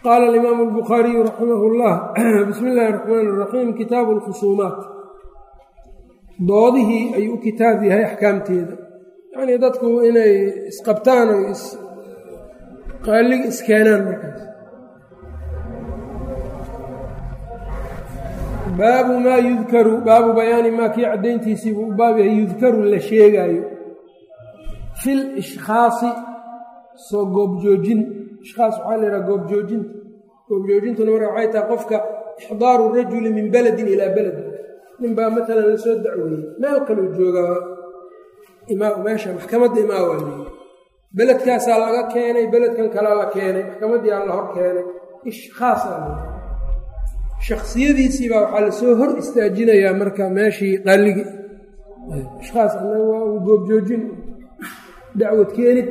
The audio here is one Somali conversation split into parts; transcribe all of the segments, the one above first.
qaala alimaamu albukhaariyu raximah اllah bismi illaahi اraxmaan اraxiim kitaabu اlkhusuumaat doodihii ayuu u kitaab yahay axkaamteeda yacnii dadku inay isqabtaan oo qaallig iskeenaan markaas baabu maa yudkaru baabu bayaani maa kii caddayntiisii buu u baab yahay yudkaru la sheegaayo fi lishkhaasi soo goobjoojin ishkhaas waxaa la yidhaha goobjoojinta goobjoojintuna marka waxay tahay qofka ixdaaru rajuli min beledin ilaa beled nin baa matalan la soo dacweeyey meel kaluu joogaa meesha maxkamadda imaa waa leeyi beledkaasaa laga keenay beledkan kalea la keenay maxkamaddii aa la hor keenay ishkhaasaa la shaksiyadiisii baa waxaa lasoo hor istaajinayaa marka meeshii qaaligi ishkhaas annaga waa uu goobjoojin dacwad keenid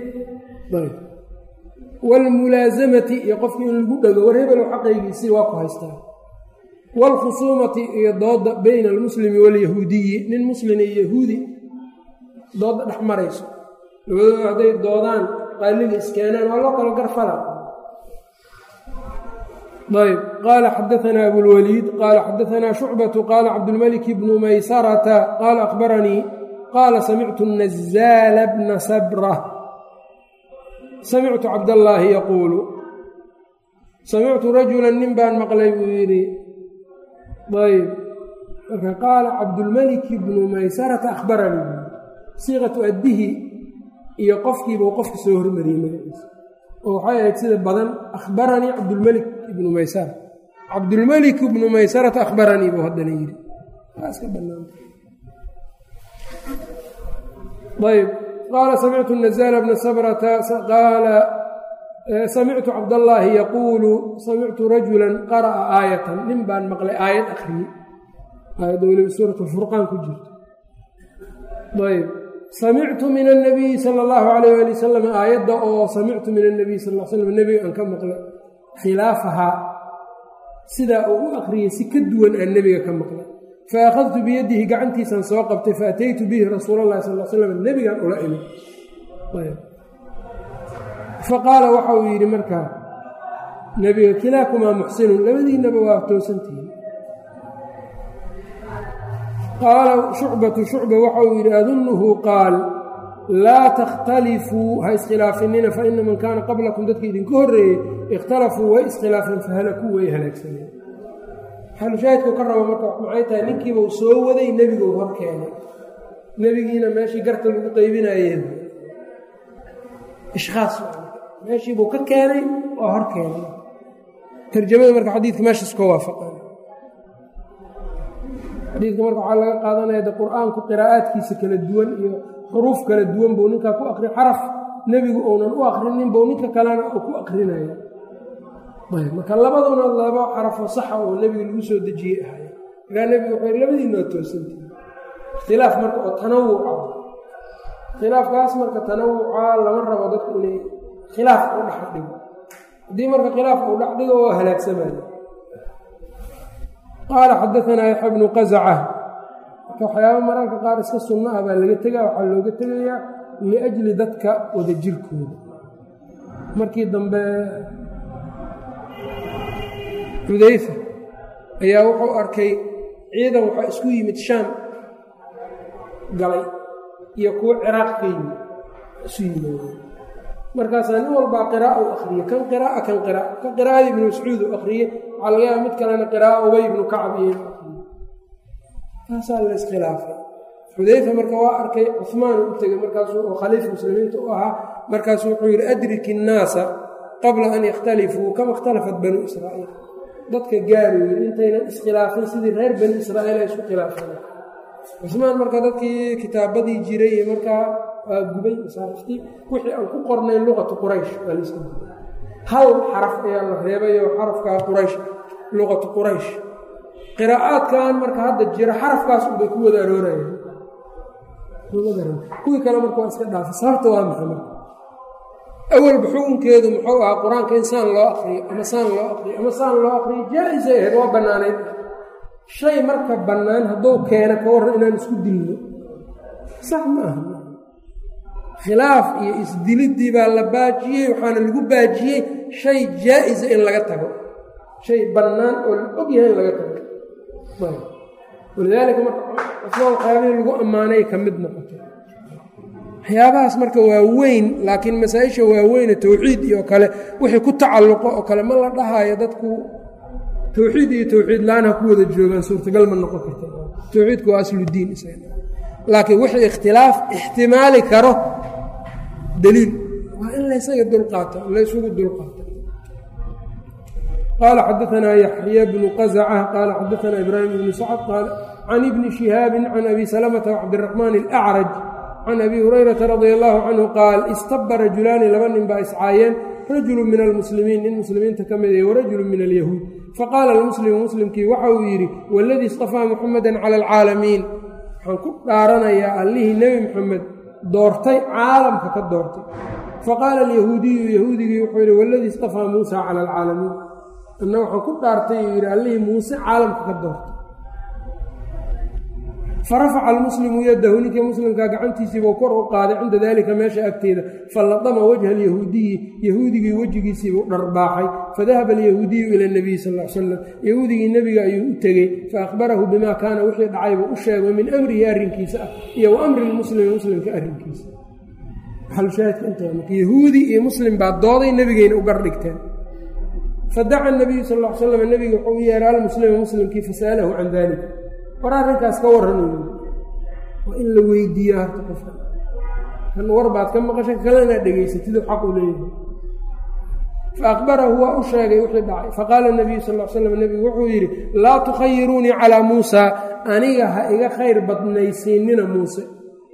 waalmulaasamati iyo qofkii in lagu dhego war hebel xaqaygiisii waa ku haystaa waalkhusuumati iyo dooda bayna almuslimi waalyahuudiyi nin muslin iyo yahuudi dooda dhex marayso labadooda hadday doodaan qaaliga iskeenaan waa loo kalo garfala ayb qaala xadaanaa abulwaliid qaala xadaanaa shucbatu qaala cabdulmalik bnu maysarata qaala akhbaranii qaala samictu nazaala bna sabra samictu cabdallaahi yaquulu samictu rajulan nin baan maqlay buu yidhi ayb marka qaala cabdulmaliki bnu maysarata akhbaranii siiqatu addihi iyo qofkiibuu qofka soo hormariyey magaciisa oo waxay ahayd sida badan akhbaranii cabdulmelik ibnu maysara cabdulmelik ibnu maysarata akhbaranii buu haddana yidhi waa iska bannaanta ayb qaala samictu nazaala bna sabrata qaala samictu cabdallaahi yaquulu samictu rajulan qara'a aayatan nin baan maqlay aayad akhriyey aayadda weliba suurat alfurqaan ku jirto ayb samictu min annabiyi sala allahu calayh ali wasalam aayadda oo samictu min annabiy sal l slam nebiga aan ka maqlay khilaafahaa sidaa uu u akhriyey si ka duwan aan nebiga ka maqlay fa akhadtu biyadihi gacantiisaan soo qabtay fa ataytu bihi rasuula allahi sal slam nebigaan ula imid fa qaala waxa uu yidhi markaa nebiga kilaakumaa muxsinun labadiinaba waa toosantihiin qaala shucbatu shucba waxa uu yidhi adunnuhu qaal laa takhtalifuu ha iskhilaafinina fa ina man kaana qablakum dadka idinka horreeyey ikhtalafuu way iskhilaafeen fahalakuu way halaagsaneen xalushaahidku ka rabo marka maxay tahay ninkiibau soo waday nebiguu hor keenay nebigiina meeshii garta lagu qaybinayeen ishkhaas meeshiibuu ka keenay oo hor keenay tarjamada marka xadiidka meeshaas ka waafaqan xadiidka marka waxaa laga qaadanaya de qur-aanku qiraa'aadkiisa kala duwan iyo xuruuf kala duwan buu ninkaa ku akri xaraf nebigu uunan u akrinin buu ninka kalena uu ku akrinaya ayb marka labaduna laba xarafoo saxa oo nebiga lagu soo dejiyey ahay markaa nebigu wuxuu labadiina waa toosantihi ikhtilaaf marka oo tanawuca khilaafkaas marka tanawuca lama rabo dadku inay khilaaf u dhex dhigo haddii marka khilaaf uu dhex dhigo waa halaagsamaya qaala xadaanaa yaxya bnu qazaca marka waxyaaba mararka qaar iska sunno ah baa laga tegaa waxaa looga tegayaa liajli dadka wada jirkooda markii dambe xudayfa ayaa wuxuu arkay ciidan waxaa isku yimid shaam galay iyo kuwo ciraaq ka yimid isu yimaadeen markaasaa nin walbaa qiraa'a u akhriyey kan qiraa'a kan qiraa'a kan qiraa'ada ibnu mascuud u akhriyey waxaa laga yaaba mid kalena qiraa'a ubay ibnu kacab iyo akhriyey taasaa la iskhilaafay xudayfa marka waa arkay cuhmaan u tegey markaasuu oo khaliif muslimiinta u ahaa markaasuu wuxuu yidhi adrik innaasa qabla an yakhtalifuu kama ikhtalafat banuu israa'iil dadka gaaruu yidhi intaynan iskhilaafin sidii reer bani israa'iil ay isku khilaafeen cuhmaan marka dadkii kitaabadii jiray iyo markaa waa gubay masaariftii wixii aan ku qornayn luqatu quraysh waa layska gubay hal xaraf ayaa la reebayo xarafkaa quraysh luqatu quraysh qiraa'aadkan marka hadda jira xarafkaas unbay ku wada aroorayaan kuwii kale marka waa iska dhaafay sababta waa maxay marka awalba xukunkeedu muxuu ahaa qur-aanka in saan loo akriyo ama saan loo akriyo ama saan loo akriyo jaa-isay ahayd waa bannaanayd shay marka bannaan hadduu keena ka warran inaan isku dilno sax ma aha khilaaf iyo isdiliddii baa la baajiyey waxaana lagu baajiyey shay jaa-isa in laga tago shay bannaan oo la og yahay in laga tago walidaalika marka cusmaan waxyaabihii lagu ammaanay ka mid noqotay waxyaabahaas marka waa weyn laakiin masaa-isha waaweyne towxiid iyo kale wixii ku tacalluqo oo kale ma la dhahayo dadku towxiid iyo towxiid la-aan ha ku wada joogaan suurtagal ma noqon karta towxiidku waa asludiin laakiin wixii ikhtilaaf ixtimaali karo daliil waa in laysaga dulqaato laysugu dulqaato qaala xadaanaa yaxya bnu qazaca qaala xadaanaa ibraahim bnu sacd qaal can ibni shihaabin can abi salamata wcabdiraxmaan alacraj can abi hurayrata radia allahu canhu qaal istaba rajulaani laba nin baa iscaayeen rajulu min almuslimiin nin muslimiinta ka mid warajulu min alyahuud faqaala almuslimu muslimkii waxa uu yidhi waladii istafaa muxamadan cala alcaalamiin waxaan ku dhaaranayaa allihii nebi moxamed doortay caalamka ka doortay faqaala alyahuudiyu yahuudigii wuxuu yidhi waladii istafaa muusa cala alcaalamiin anna waxaan ku dhaartay uu yidhi allihii muuse caalamka ka doortay farafaca almuslimu yadahu ninkii muslimkaa gacantiisiibuu kor u qaaday cinda daalika meesha agteeda faladama wajha alyahuudiyi yahuudigii wejigiisiibuu dharbaaxay fadahaba alyahuudiyu ila nabiyi sal l salam yahuudigii nebiga ayuu u tegey faahbarahu bimaa kaana wixii dhacaybuu u sheegay min amrihi arrinkiisa ah iyo wa amri lmuslimi muslimka arrinkiisa xalushaahidka intaa marka yahuudi iyo muslim baa dooday nebigayna u gardhigteen fadaca nabiyu sal l slam nebiga wuxuu u yeehay almuslima muslimkii fasa'alahu can dalik war arrinkaas ka warranayo waa in la weydiiyo harta qofka kan war baad ka maqashay kalena dhegaysatid xaq u leeyahay fa akhbarahu waa u sheegay wixii dhacay faqaala nabiyu sal l slam nebigu wuxuu yidhi laa tukhayiruunii calaa muusaa aniga ha iga khayr badnaysiinina muuse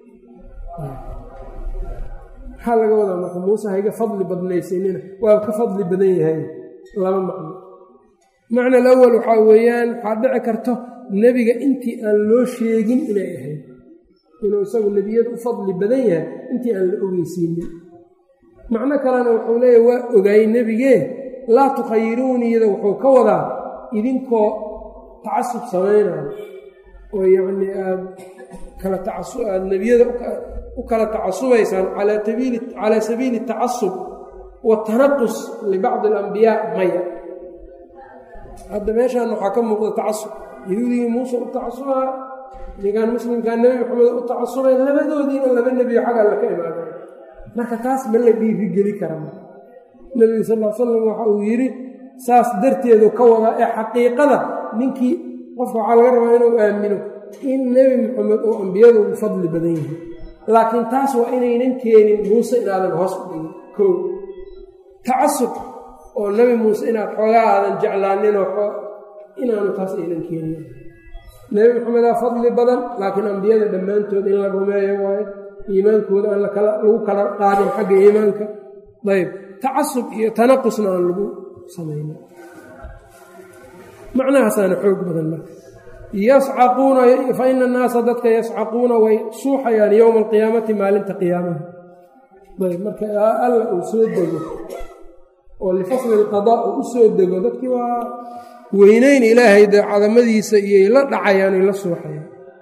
maxaa laga wadaa marka muuse ha iga fadli badnaysiinina waa ka fadli badan yahay laba macno macna alawal waxaa weeyaan waxaad dhici karto nebiga intii aan loo sheegin inay ahayd inuu isagu nebiyad u fadli badan yahay intii aan la ogeysiinin macno kalena wuxuu leeyahy waa ogaayey nebigee laa tukhayiruuniyada wuxuu ka wadaa idinkoo tacasub samaynayo oo yacnii aad nebiyada u kala tacasubaysaan calaa sabiili tacasub watanaqus libacdi alambiyaa maya hadda meeshaan waxaa ka muuqda tacasub yahuudigii muuse u tacasubaa ninkaan muslimkaa nebi maxamed u tacasubay labadoodiina laba nebiyo xag alla ka imaadeen marka taas ma la dhiirigeli kara nebigu sal l slam waxa uu yidhi saas darteedu ka wadaa ee xaqiiqada ninkii qofka waxaa laga rabaa inuu aamino in nebi maxamed oo ambiyadu u fadli badan yahay laakiin taas waa inaynan keenin muuse inaadan hoos u dhigin koo tacasub oo nebi muuse inaad xoogaa aadan jeclaaninoo inaanu taas aynan keenin nebi maxamedaa fadli badan laakiin ambiyada dhammaantood in la rumeeyo waayo iimaankooda aan lagu kala qaadin xagga iimaanka ayb tacasub iyo tanaqusna aan lagu samayno macnahaasaana xoog badan marka yascaquuna fa ina annaasa dadka yascaquuna way suuxayaan yowma alqiyaamati maalinta qiyaamaha ayb marka alla uu soo dego oo lifasli alqadaa uu u soo dego dadkii waa weynayn ilaahay dee cadamadiisa iyoy la dhacayaan oy la suuxayaan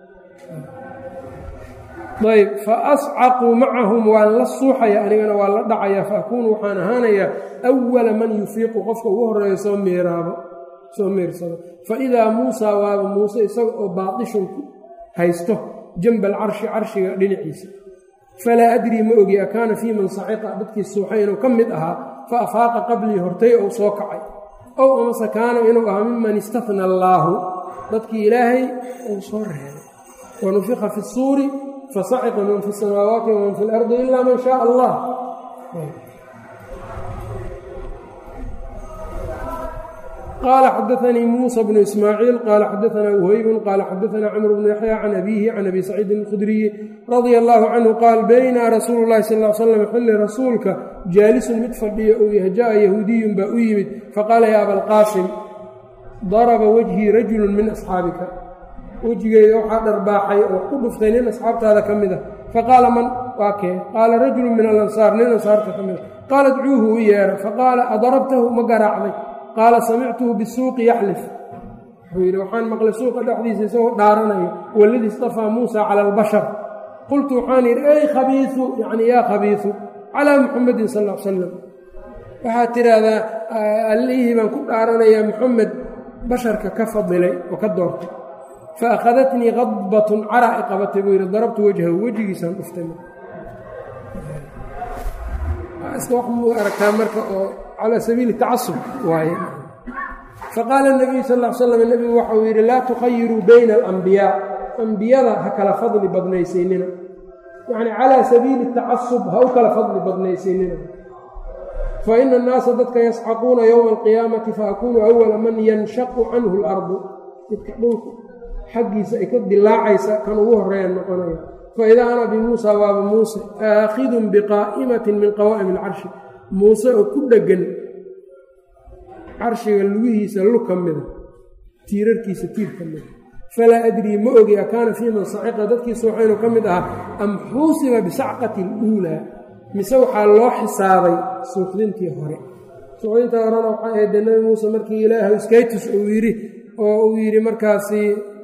ayb fa ascaquu macahum waan la suuxaya anigana waa la dhacaya fa akuunu waxaan ahaanayaa awala man yufiiqu qofka ugu horreeya soo miirsado fa idaa muusaa waaba muuse isaga oo baadishun haysto janba alcarshi carshiga dhinaciisa falaa adrii ma ogi akaana fii man saciqa dadkii suuxay inuu ka mid ahaa fa afaaqa qablii hortay ou soo kacay ow amase kaana inuu ahaa miman istafna allaahu dadkii ilaahay uu soo reebay wanufika fi suuri fasaciqa man fi samaawaati waman fi lardi ilaa man shaaa allah qaala xadaanii muusa bnu ismaaciil qaala xadaanaa wuhaybun qaala xadaanaa camr bnu yaxya can abiihi can abi saciidin alkhudriyi radia allaahu canhu qaal baynaa rasuulu llahi sal l slam xilli rasuulka jaalisun mid fadhiya uu yahay jaa yahuudiyun baa u yimid faqaala yaa abalqaasim daraba wejhii rajulun min asxaabika wejigeyda waxaa dharbaaxay oo wax ku dhuftay nin asxaabtaada ka mid a faqaala man waa kee qaala rajulun min alansaar nin ansaarta ka mid a qaala dcuuhu u yeera faqaala adarabtahu ma garaacday qaala samictuhu bisuuqi yaxlif wuxuu yidhi waxaan maqlay suuqa dhexdiisa isagoo dhaaranaya waladii istafaa muusa cala albashar qultu waxaan yidhi ey khabiisu yacni yaa khabiisu calaa muxamadin sal ll ly slam waxaad tidhaahdaa allihii baan ku dhaaranayaa muxamed basharka ka fadilay oo ka doortay fa akhadatnii qadbatun cara i qabatay buu yidhi darabtu wajhahu wejigiisaan dhuftay iska wax muu aragtaa marka oo calaa sabiili tacasub waaye faqaala nabiyu sal l slam nebigu waxauu yidhi laa tukhayiruu bayna alambiyaa ambiyada ha kala fadli badnaysaynina yacni calaa sabiili tacasub ha u kala fadli badnaysaynina fa ina annaasa dadka yasxaquuna yowma alqiyaamati faakuunu awala man yanshaqu canhu alardu midka dhulku xaggiisa ay ka dilaacaysa kan ugu horeeya noqonaya faidaa ana bimuusa waaba muuse aakhidun biqaa'imatin min qawaa'im alcarshi muuse oo ku dheggan carshiga lugihiisa lug ka mida tiirarkiisa tiir ka mida falaa adrii ma ogi akaana fii man saciqa dadkiisa waxaynu ka mid ahaa am xuusiba bisacqati aluulaa mise waxaa loo xisaabay suuxdintii hore suuxdinta horena waxay ahayd dee nebi muuse markii ilaahay iskaytus uu yidhi markaasi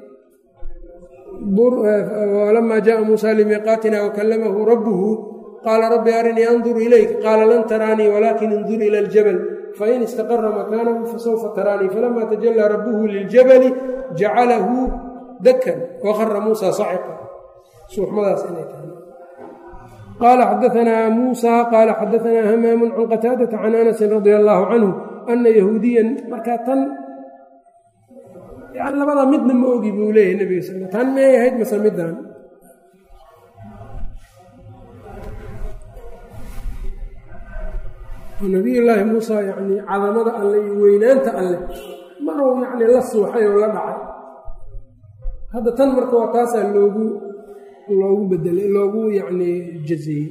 walamaa jaءa muusa limiiqaatina wakallamahu rabbuhu qaala rabbi arinii andur ilayk qaala lan taraanii walaakin indur ila aljabal fain istaqara makaanahu fasawfa taraanii falama tajalaa rabbuhu liljabali jacalahu dakan waqara muusa saciqa suuxmadaas inay tahay qaala xadaanaa muusa qaala xadaanaa hamaamu can qataadata can anasin radia allaahu canhu ana yahuudiyan markaa tan yani labada midna ma ogi buu leeyahay nebiga sal tan miyay ahayd mase middan nabiyullaahi muusa yacni cadamada alle iyo weynaanta alleh maruu yacni la suuxay oo la dhacay hadda tan marka waa taasaa loogu bedelay loogu yacni jaziyey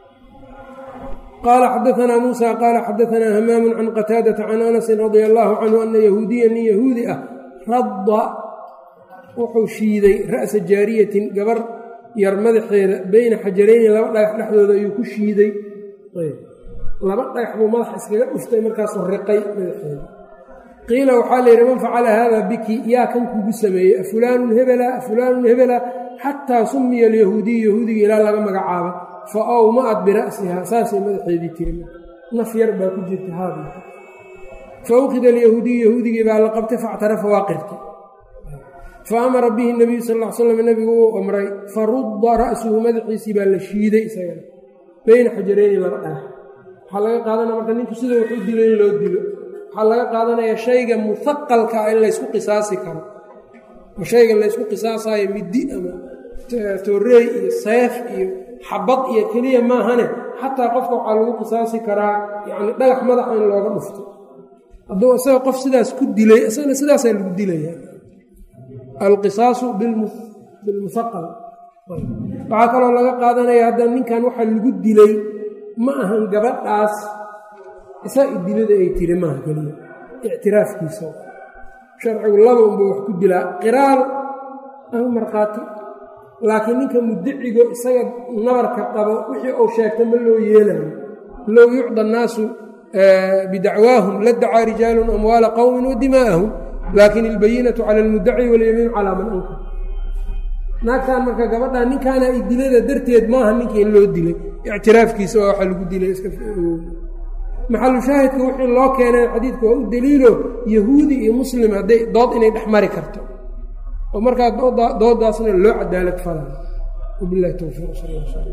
qaala xadaanaa muusa qaala xadaanaa hamaamun can qataadata can anasin radia allaahu canhu ana yahuudiya nin yahuudi ah radda wuxuu shiiday ra'sa jaariyatin gabar yar madaxeeda beyna xajarayni laba dhagax dhexdooda ayuu ku shiiday laba dhagax buu madaxa iskaga dhuftay markaasuu riqay madaxeeda qiila waxaa la yidhi man facala haada biki yaa kan kugu sameeyey afulaanun hebela afulaanun hebela xataa sumiya alyahuudiyu yahuudiga ilaa laga magacaaba fa awma'at bira'sihaa saasay madaxeedii tiri naf yar baa ku jirta haada fawqida alyahuudiyu yahuudigii baa la qabtay factarafa waa qirtay fa amara bihi nabiyu sal l slam nebigu uu amray fa rudda ra'suhu madaxiisii baa la shiiday isagana beyna xajarayni laba dhagax waxaa laga qaadanaya marka ninku sida wax u dilo in loo dilo waxaa laga qaadanayaa shayga muhaqalka ah in laysku qisaasi karo oo shayga laysku qisaasayo middi ama tooreey iyo seef iyo xabad iyo keliya maahane xataa qofka waxaa lagu qisaasi karaa yacni dhagax madaxa in looga dhufto hadduu isaga qof sidaas ku dilay isagana sidaasaa lagu dilaya alqisaasu bilmuhaqal waxaa kaloo laga qaadanaya hadda ninkan waxaa lagu dilay ma ahan gabadhaas isaa dilada ay tiri maaha keliya ictiraafkiisa sharcigu laba unba wax ku dilaa qiraal ama markhaati laakiin ninka muddacigo isaga nabarka qabo wixii uu sheegta ma loo yeelayo low yucda annaasu bidacwaahum ladacaa rijaalun amwaala qowmin wa dimaa'ahum laakin ilbayinatu cala almuddaci walyamiinu calaa man ankar naagtaan marka gabadhaa ninkaana ay dilada darteed maaha ninkii in loo dilay ictiraafkiisa waa waxa lagu dilay maxalu shaahidka wixii loo keenay xadiidka waa u daliilo yahuudi iyo muslim hadday dood inay dhex mari karto oo markaa doodaasna loo cadaalad falayo wabilahi towfiiq sal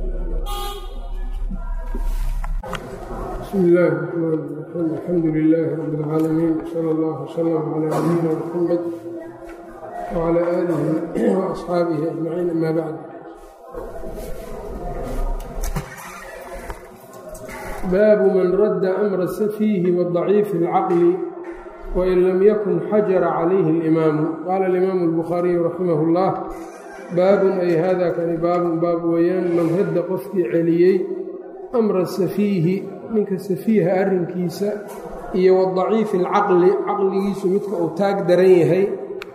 bismi illaahi raxmaan raxiim alxamdu lilaahi rabbi alcaalamiin sala allahu wasalam calaa nabiyina muxamed wcalى aalihi waasxaabihi ajmaciin ama bacd baabu man radda amra safiihi wadaciifi اlcaqli wain lam yakun xajara calayhi اlimaamu qaala alimaamu اlbukhaariyu raximah اllah baabun ay hada kani baabun baab weeyaan man radda qofkii celiyey amra safiihi ninka safiiha arrinkiisa iyo wadaciifi اlcaqli caqligiisu midka uu taag daran yahay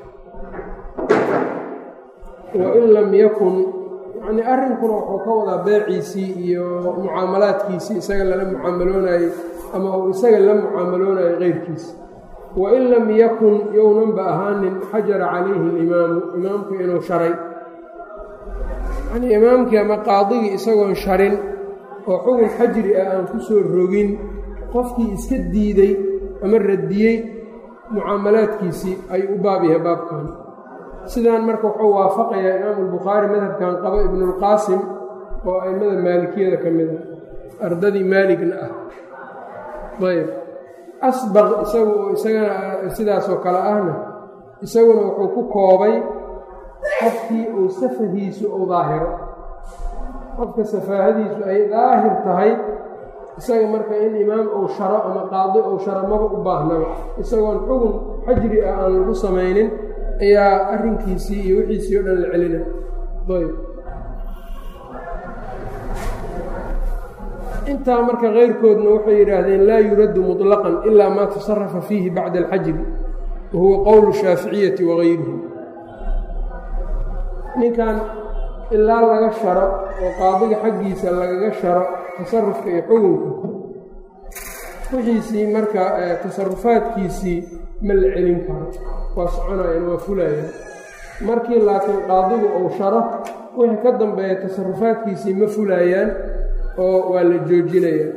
wain lam yakun yacnii arrinkuna wuxuu ka wadaa beeciisii iyo mucaamalaadkiisii isaga lala mucaamaloonayey ama uu isaga la mucaamaloonayay keyrkiisa wain lam yakun yownanba ahaanin xajara calayhi alimaamu imaamku inuu sharay yacnii imaamkii ama qaadigii isagoon sharin oo xugun xajri ah aan ku soo rogin qofkii iska diiday ama radiyey mucaamalaadkiisii ayuu u baab yahay baabkan. sidaan marka wuxuu waafaqayaa imaamu albukhaari madhabkan qabo ibnulqaasim oo a'immada maalikiyada ka mid ah ardadii maaligna ah. ayb asbaq isagana sidaasoo kale ahna isaguna wuxuu ku koobay qofkii uu safahiisu uu daahiro, qofka safaahadiisu ay daahir tahay isaga marka in imaam uu sharo ama qaadi uu sharo maba u baahnaba, isagoon xugun xajri ah aan lagu samaynin ayaa arrinkiisii iyo wixiisii o dhan la celina. ayb intaa marka keyrkoodna waxay yidhaahdeen laa yuraddu muطlaqan ilaa maa tasarafa fiihi bacda alxajri wa huwa qowlu shaaficiyati wagayrihi. ninkan ilaa laga sharo oo qaadiga xaggiisa lagaga sharo tasarufka iyo xugunka wixiisii marka tasarufaadkiisii ma la celin karo, waa soconayaan waa fulayaan. markii laakiin qaadigu uu sharo wixii ka dambeeya tasarufaadkiisii ma fulayaan oo waa la joojinayaa.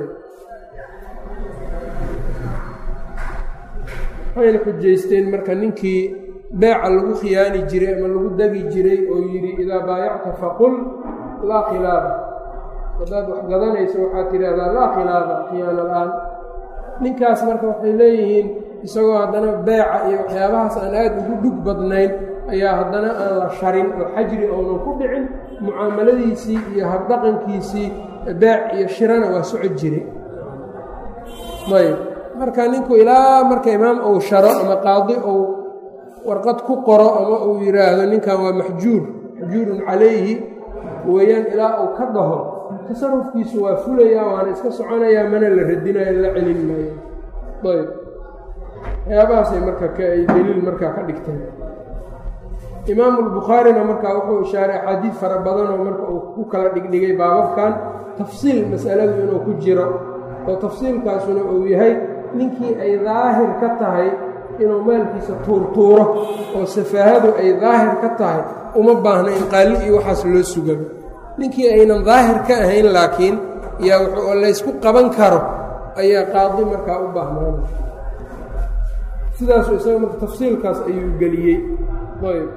waxayna xujaysteen marka ninkii beeca lagu khiyaani jiray ama lagu dagi jiray oo yidhi idaa baayacta faqul laa khilaaba, haddaad wax gadanayso waxaad tidhaahdaa laa khilaaba khiyaano la-aan. ninkaas marka waxay leeyihiin isagoo haddana beeca iyo waxyaabahaas aan aad ugu dhug badnayn ayaa haddana aan la sharin oo xajri ounan ku dhicin, mucaamaladiisii iyo habdhaqankiisii beec iyo shirana waa socod jiray. ayb marka ninku ilaa marka imaam uu sharo ama qaadi uu warqad ku qoro ama uu yidhaahdo ninkan waa maxjuurun calayhi weeyaan, ilaa uu ka dhaho tasarufkiisu waa fulayaa waana iska soconayaa, mana la radinayo la celin maayo. ayb waxyaabahaasay marka ay deliil markaa ka dhigteen. imaamu albukhaarina markaa wuxuu ishaaray axaadiid fara badanoo marka uu ku kala dhigdhigay baababkan tafsiil masaladu inuu ku jiro, oo tafsiilkaasuna uu yahay ninkii ay daahir ka tahay inuu maalkiisa tuurtuuro oo safaahadu ay daahir ka tahay uma baahna in qaali iyo waxaas loo sugaba. ninkii aynan daahir ka ahayn laakiin yaa wuxuu laysku qaban karo ayaa qaadi markaa u baahnaana. sidaasu isaga marka tafsiilkaas ayuu geliyey. ayb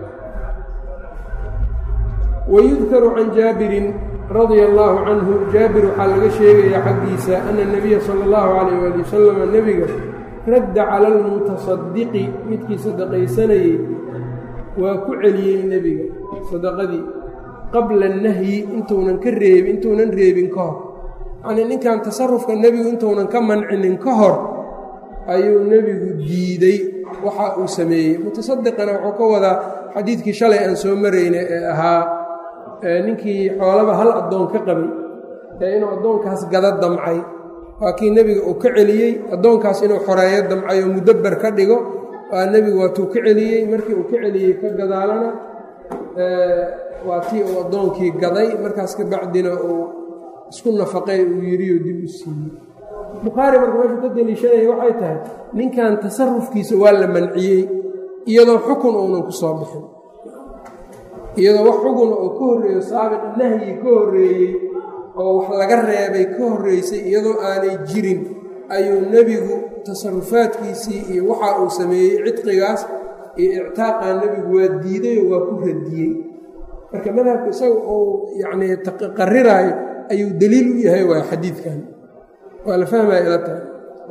wayudkaru can jaabirin radia allaahu canhu, jaabir waxaa laga sheegayaa xaggiisa ana nabiya sala allahu calayh waali wasalam nebiga radda cala almutasadiqi midkii sadaqaysanayey waa ku celiyey nebiga sadaqadii qabla annahyi intuunan reebin ka hor. yacnii ninkan tasarufka nebigu intuunan ka mancinin ka hor ayuu nebigu diiday waxa uu sameeyey. mutasadiqana wuxuu ka wadaa xadiidkii shalay aan soo maraynay ee ahaa ninkii xoolaba hal addoon ka qabay ee inuu addoonkaas gada damcay, waa kii nebiga uu ka celiyey. addoonkaas inuu xoreeyo damcay oo mudabber ka dhigo waa nebigu waatuu ka celiyey. markii uu ka celiyey ka gadaalana waa tii uu addoonkii gaday, markaas ka bacdina uu isku nafaqay uu yidhi oo dib u siiyey. bukhaari marka meeshu ka deliishanaya waxay tahay ninkan tasarufkiisa waa la manciyey iyadoo xukun uunan ku soo bixin, iyadoo wax xuguna oo ka horreeyo saabiq nahyi ka horreeyey oo wax laga reebay ka horreysay iyadoo aanay jirin ayuu nebigu tasarufaadkiisii iyo waxa uu sameeyey cidqigaas iyo ictaaqaa nebigu waa diidayoo waa ku radiyey. marka madhabka isaga uu yacnii qariraayo ayuu deliil u yahay waa xadiidkan, waa la fahmaya ila tahay.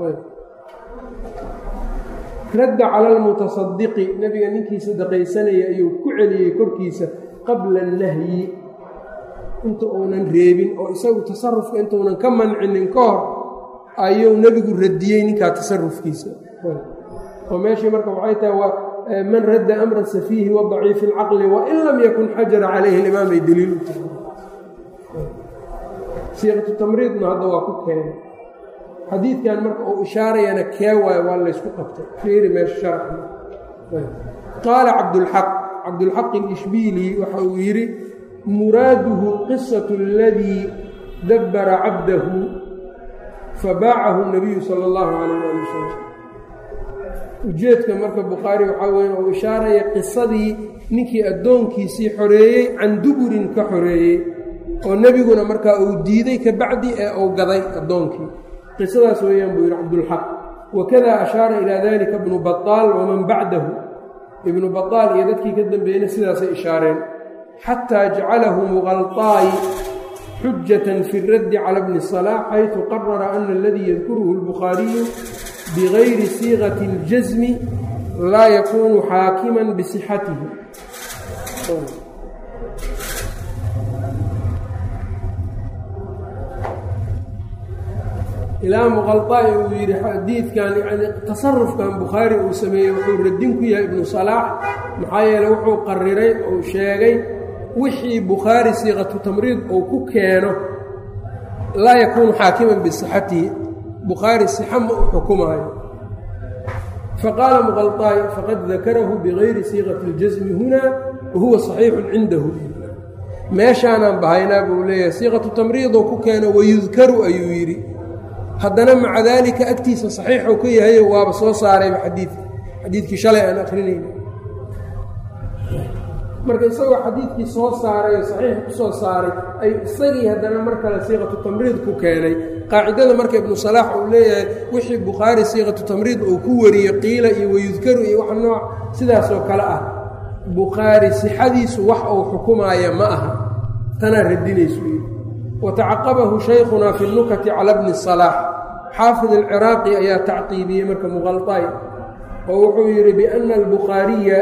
radda cala almutasadiqi nebiga ninkii sadaqaysanaya ayuu ku celiyey korkiisa qabla annahyi inta uunan reebin oo isagu tasarufka intuunan ka mancinin ka hor ayuu nebigu radiyey ninkaa tasarufkiisa. oo meeshii marka waxay tahay waa man radda amra safiihi wa daciifi alcaqli wain lam yakun xajara calayhi alimaam ay deliil u tahay. siiqatu tamriidna hadda waa ku keenay xadiidkan marka uu ishaarayana kee waayo waa laysku qabtay fiiri meesha sharaxna. qaala cabdulxaq alishbiili waxa uu yidhi muraaduhu qisatu aladii dabbara cabdahu fabaacahu nabiyu sala allahu calayh ali wasalam. ujeedka marka bukhaari waxaa weeye uu ishaaraya qisadii ninkii addoonkiisii xoreeyey can duburin ka xoreeyey oo nebiguna markaa uu diiday ka bacdi ee uu gaday addoonkii qisadaas weeyaan buu yidhi cabdulxaq wakada ashaara ilaa dalika ibnu bataal waman bacdahu ibnu bataal iyo dadkii ka dambeeyeyna sidaasay ishaareen xataa jacalahu muqalطaayi xujatan fi اraddi cala bni salaax xayثu qarara ana aladii yadkuruhu اlbukhaariyu bigayri siiqati اljasmi laa yakunu xaakiman bisixatihi ilaa muqalطaa'i uu yidhi xadiidkan yani tasarufkan bukhaari uu sameeyey wuxuu radin ku yahay ibnu salaax maxaa yeele wuxuu qariray uu sheegay wixii bukhaari siiqatu tamriid uu ku keeno laa yakuunu xaakiman bisixatihi bukhaari sixa ma u xukumaayo faqaala muqalطaa'i faqad dakarahu bigayri siiqati اljasmi huna wahuwa صaxiixun cindahu meeshaanaan bahaynaa buu leeyahay siiqatu tamriiduu ku keeno wayudkaru ayuu yidhi haddana maca daalika agtiisa saxiixuu ka yahayo waaba soo saarayba xadiidkii shalay aan akrinayna marka isagoo xadiidkii soo saaray oo saxiix ku soo saaray ay isagii haddana mar kale siiqatu tamriid ku keenay qaacidada marka ibnu salaax uu leeyahay wixii bukhaari siiqatu tamriid uu ku wariyey qiila iyo wayudkaru iyo wax nooc sidaasoo kale ah bukhaari sixadiisu wax uu xukumaaya ma aha tanaa radinaysu yidhi watacaqabahu shaykhunaa fi nukati cala bni salaax xaafid alciraaqi ayaa tacqiibiyey marka muqalطay oo wuxuu yidhi biana albukhaariya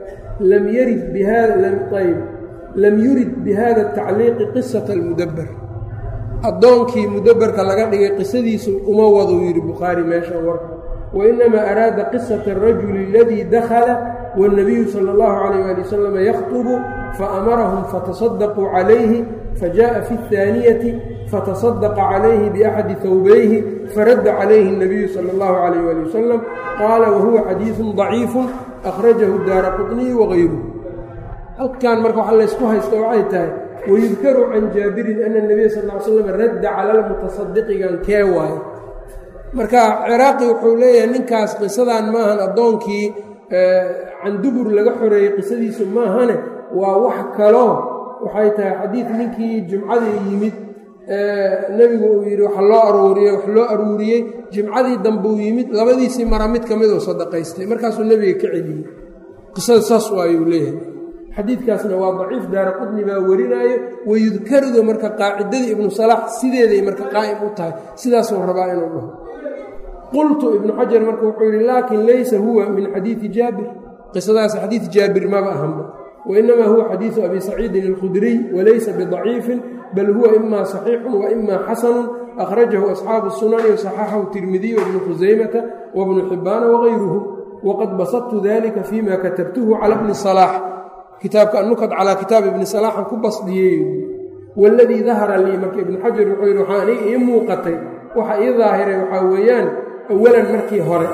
lam yurid bihada atacliiqi qisata almudaber addoonkii mudaberka laga dhigay qisadiisu uma waduu yidhi bukhaari meesha warka wainamaa araada qisata arajuli aladii dakhala wاnnabiyu sala اllahu calayh ali wasalam yakhطbu faamarahum fatasadaquu calayhi fajaءa fi اthaaniyati fatasadaqa calayhi biaxadi hawbayhi faradda calayhi الnabiyu sala اllahu calayh ali wasalam qaala wahuwa xadiiثu ضaciifu akhrajahu daara quطniy wagayruhu halkan marka waxa laysku haysta waxay tahay wayudkaru can jaabirin ana الnabiya sal ly slam radda cala lmutasadiqigan kee waayo marka ciraaqi wuxuu leeyahay ninkaas qisadan maahan addoonkii can dubur laga xoreeyey qisadiisu maahane waa wax kaloo waxay tahay xadiid ninkii jumcadii yimid nebigu uu yidhi wax loo aruuriyey jimcadii dambe uu yimid labadiisii mara mid ka miduu sadaqaystay markaasuu nebiga ka celiyey qisada saas waayuu leeyahay xadiidkaasna waa daciif daara qudni baa warinaayo wayudkaridu marka qaacidadii ibnu salaax sideeday marka qaa'im u tahay sidaasuu rabaa inuu dhaho qultu ibnu xajar marka wuxuu yidhi laakin laysa huwa min xadiidi jaabir qisadaas xadiid jaabir maba ahanba wainamaa huwa xadiidu abi saciidin alkhudriy walaysa bidaciifin bal huwa ima صaxiixun waima xasanu akhrajahu asxaabu sunani wasaxaxahu tirmidiy wabnu khusaymata wabnu xibbaana wagayruhu waqad basadtu dalika fima katabtuhu cala bni salaax kitaabka annukad calaa kitaab ibni salaaxan ku basdiyey waladii dahara lii marka ibnu xajar wuxuu yidhi waxaa aniga ii muuqatay waxa ii daahiray waxaa weeyaan awalan markii hore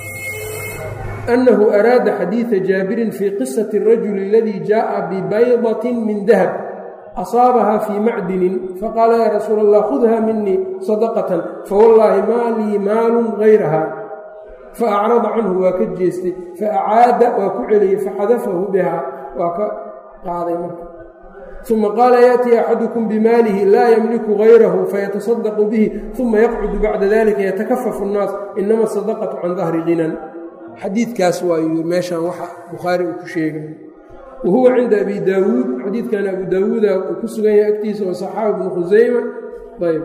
annahu araada xadiida jaabirin fii qisati arajuli aladii jaaءa bibaydatin min dahab asaabahaa fii macdinin faqaala yaa rasuula allah khudha minii sadaqatan fawallaahi maa lii maalun gayraha faacrada canhu waa ka jeestay faacaada waa ku celiyey faxadafahu biha waa ka qaaday marka uma qaala yaأtii axadukum bimaalihi laa yamliku gayrahu fayatasadaqu bihi uma yaqcudu bacda dalika yatakafafu الnaas inama asadaqatu can dahri ginan xadiidkaas waayuu meeshan waxa bukhaari uu ku sheegay wahuwa cinda abi daawuud xadiidkan abu daawuuda uu ku sugan yahay agtiisa oo saxaabu ibnu khusayma ayb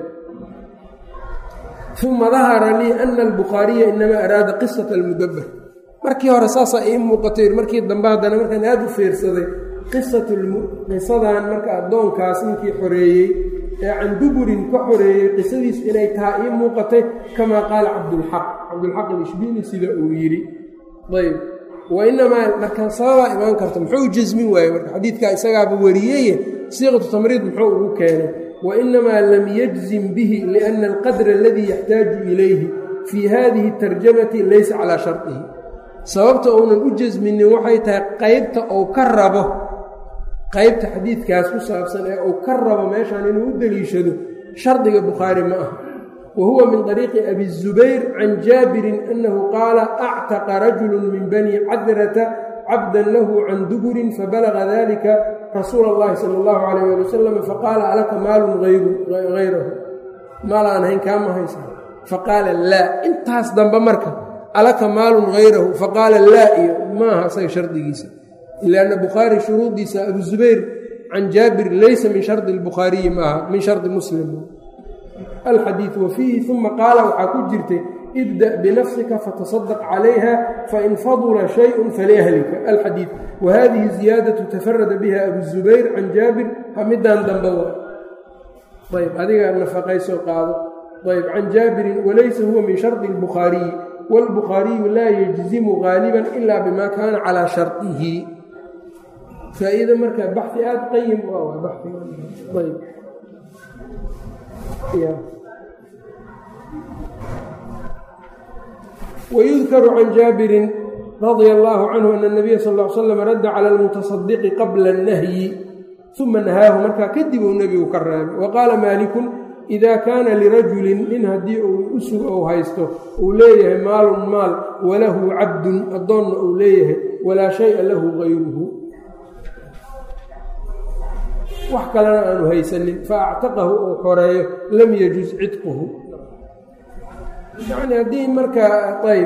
uma dahara lii ana albukhaariya inamaa araada qisata almudaber markii hore saasaa ii muuqatay markii dambe haddana markaan aada u fiirsaday qisadan marka addoonkaas ninkii xoreeyey ee can duburin ka xoreeyey qisadiisu inay tahay ii muuqatay kamaa qaala cabdulxaq alishbiili sida uu yidhi ayb wainamaa marka sababaa imaan karta muxuu jasmin waaye marka xadiidkaa isagaaba wariyeye siiqatu tamriid muxuu ugu keenay wainamaa lam yajzim bihi liana alqadra aladii yaxtaaju ilayhi fii hadihi اtarjamati laysa calaa sharطihi sababta uunan u jasminin waxay tahay qaybta uu ka rabo qaybta xadiidkaas ku saabsan ee uu ka rabo meeshaan inuu u deliishado shardiga bukhaari ma aha wahuwa min طariiqi abi الزubayr can jaabirin anahu qaala actaqa rajulu min bani cadrata cabdan lahu can duburin fabalaga dalika rasuula اllahi salى اllahu alayh ali wasalam faqaala alaka maalun hayrahu maal aan hayn kaama haysa faqaala laa intaas dambe marka alaka maalun hayrahu faqaala laa iyo maaha isaga shardigiisa ila anna bukhaari shuruudiisa abu zubayr can jaabir laysa min shardi اlbukhaariyi maaha min shardi muslim alxadiid wa fiihi uma qaala waxaa ku jirtay ibda' binafsika fataصadq calayha fain fadula shayءu faliahlika alxadiid wahadihi ziyaadatu tafarada biha abu zubayr can jaabir hamidaan dambe wa ayb adiga nafaqaysoo qaado ayb can jaabirin walaysa huwa min shardi اlbukhaariyi wاlbukhaariyu laa yajzimu gaaliba ila bima kaana calىa shardihi faa-iida marka baxi aada qayim ayb ويذkر عن جابر رضي الله عنه أن النبي صلى اه عليه وسلم رد على المتصدق قبل النهي ثuma نahاahu markaa kadib uu nebigu ka reebay وqاala مالك إذا كاana لرaجuل nin haddii uu haysto uu leeyahay maalun maal walahu cabdun adoonna uu leeyahay walaa شhayءa lahu غayruhu wax kalena aanu haysanin faactaqahu uu xoreeyo lam yajuz cidquhu yacni haddii markaa ayb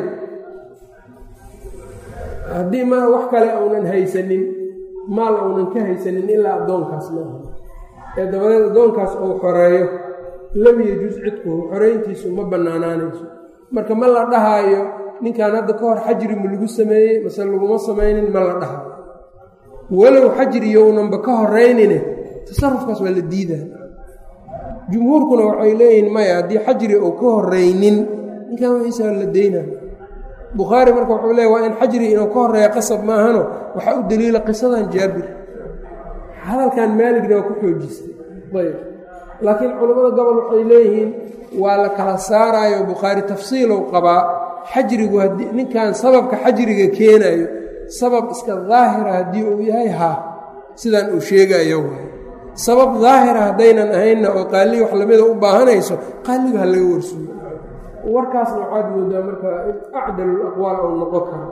haddii wax kale aunan haysanin maal aunan ka haysanin ilaa addoonkaas maaha ee dabadeed addoonkaas uu xoreeyo lam yajuz cidquhu xoreyntiisu ma bannaanaanayso marka ma la dhahaayo ninkan hadda ka hor xajri ma lagu sameeyey mase laguma samaynin ma la dhahaayo walow xajriyownanba ka horeynine tasarufkaas waa la diidaa jumhuurkuna waxay leeyihiin maya haddii xajri uu ka horeynin ninkan wixiisa waa la deynayo bukhaari marka wuxuu leeya waa in xajri inuu ka horeeya qasab maahano waxaa u daliila qisadan jaabir hadalkan maaligna waa ku xoojistay ayb laakiin culammada gobol waxay leeyihiin waa la kala saaraayo bukhaari tafsiilow qabaa xajrigu haddii ninkan sababka xajriga keenayo sabab iska daahira haddii uu yahay sidaan uu sheegayo waay sabab daahira haddaynan ahaynna oo qaali wax lamida u baahanayso qaaliga ha laga warsuuyo warkaasna waxaad moodaa marka acdalul aqwaal ou noqon karo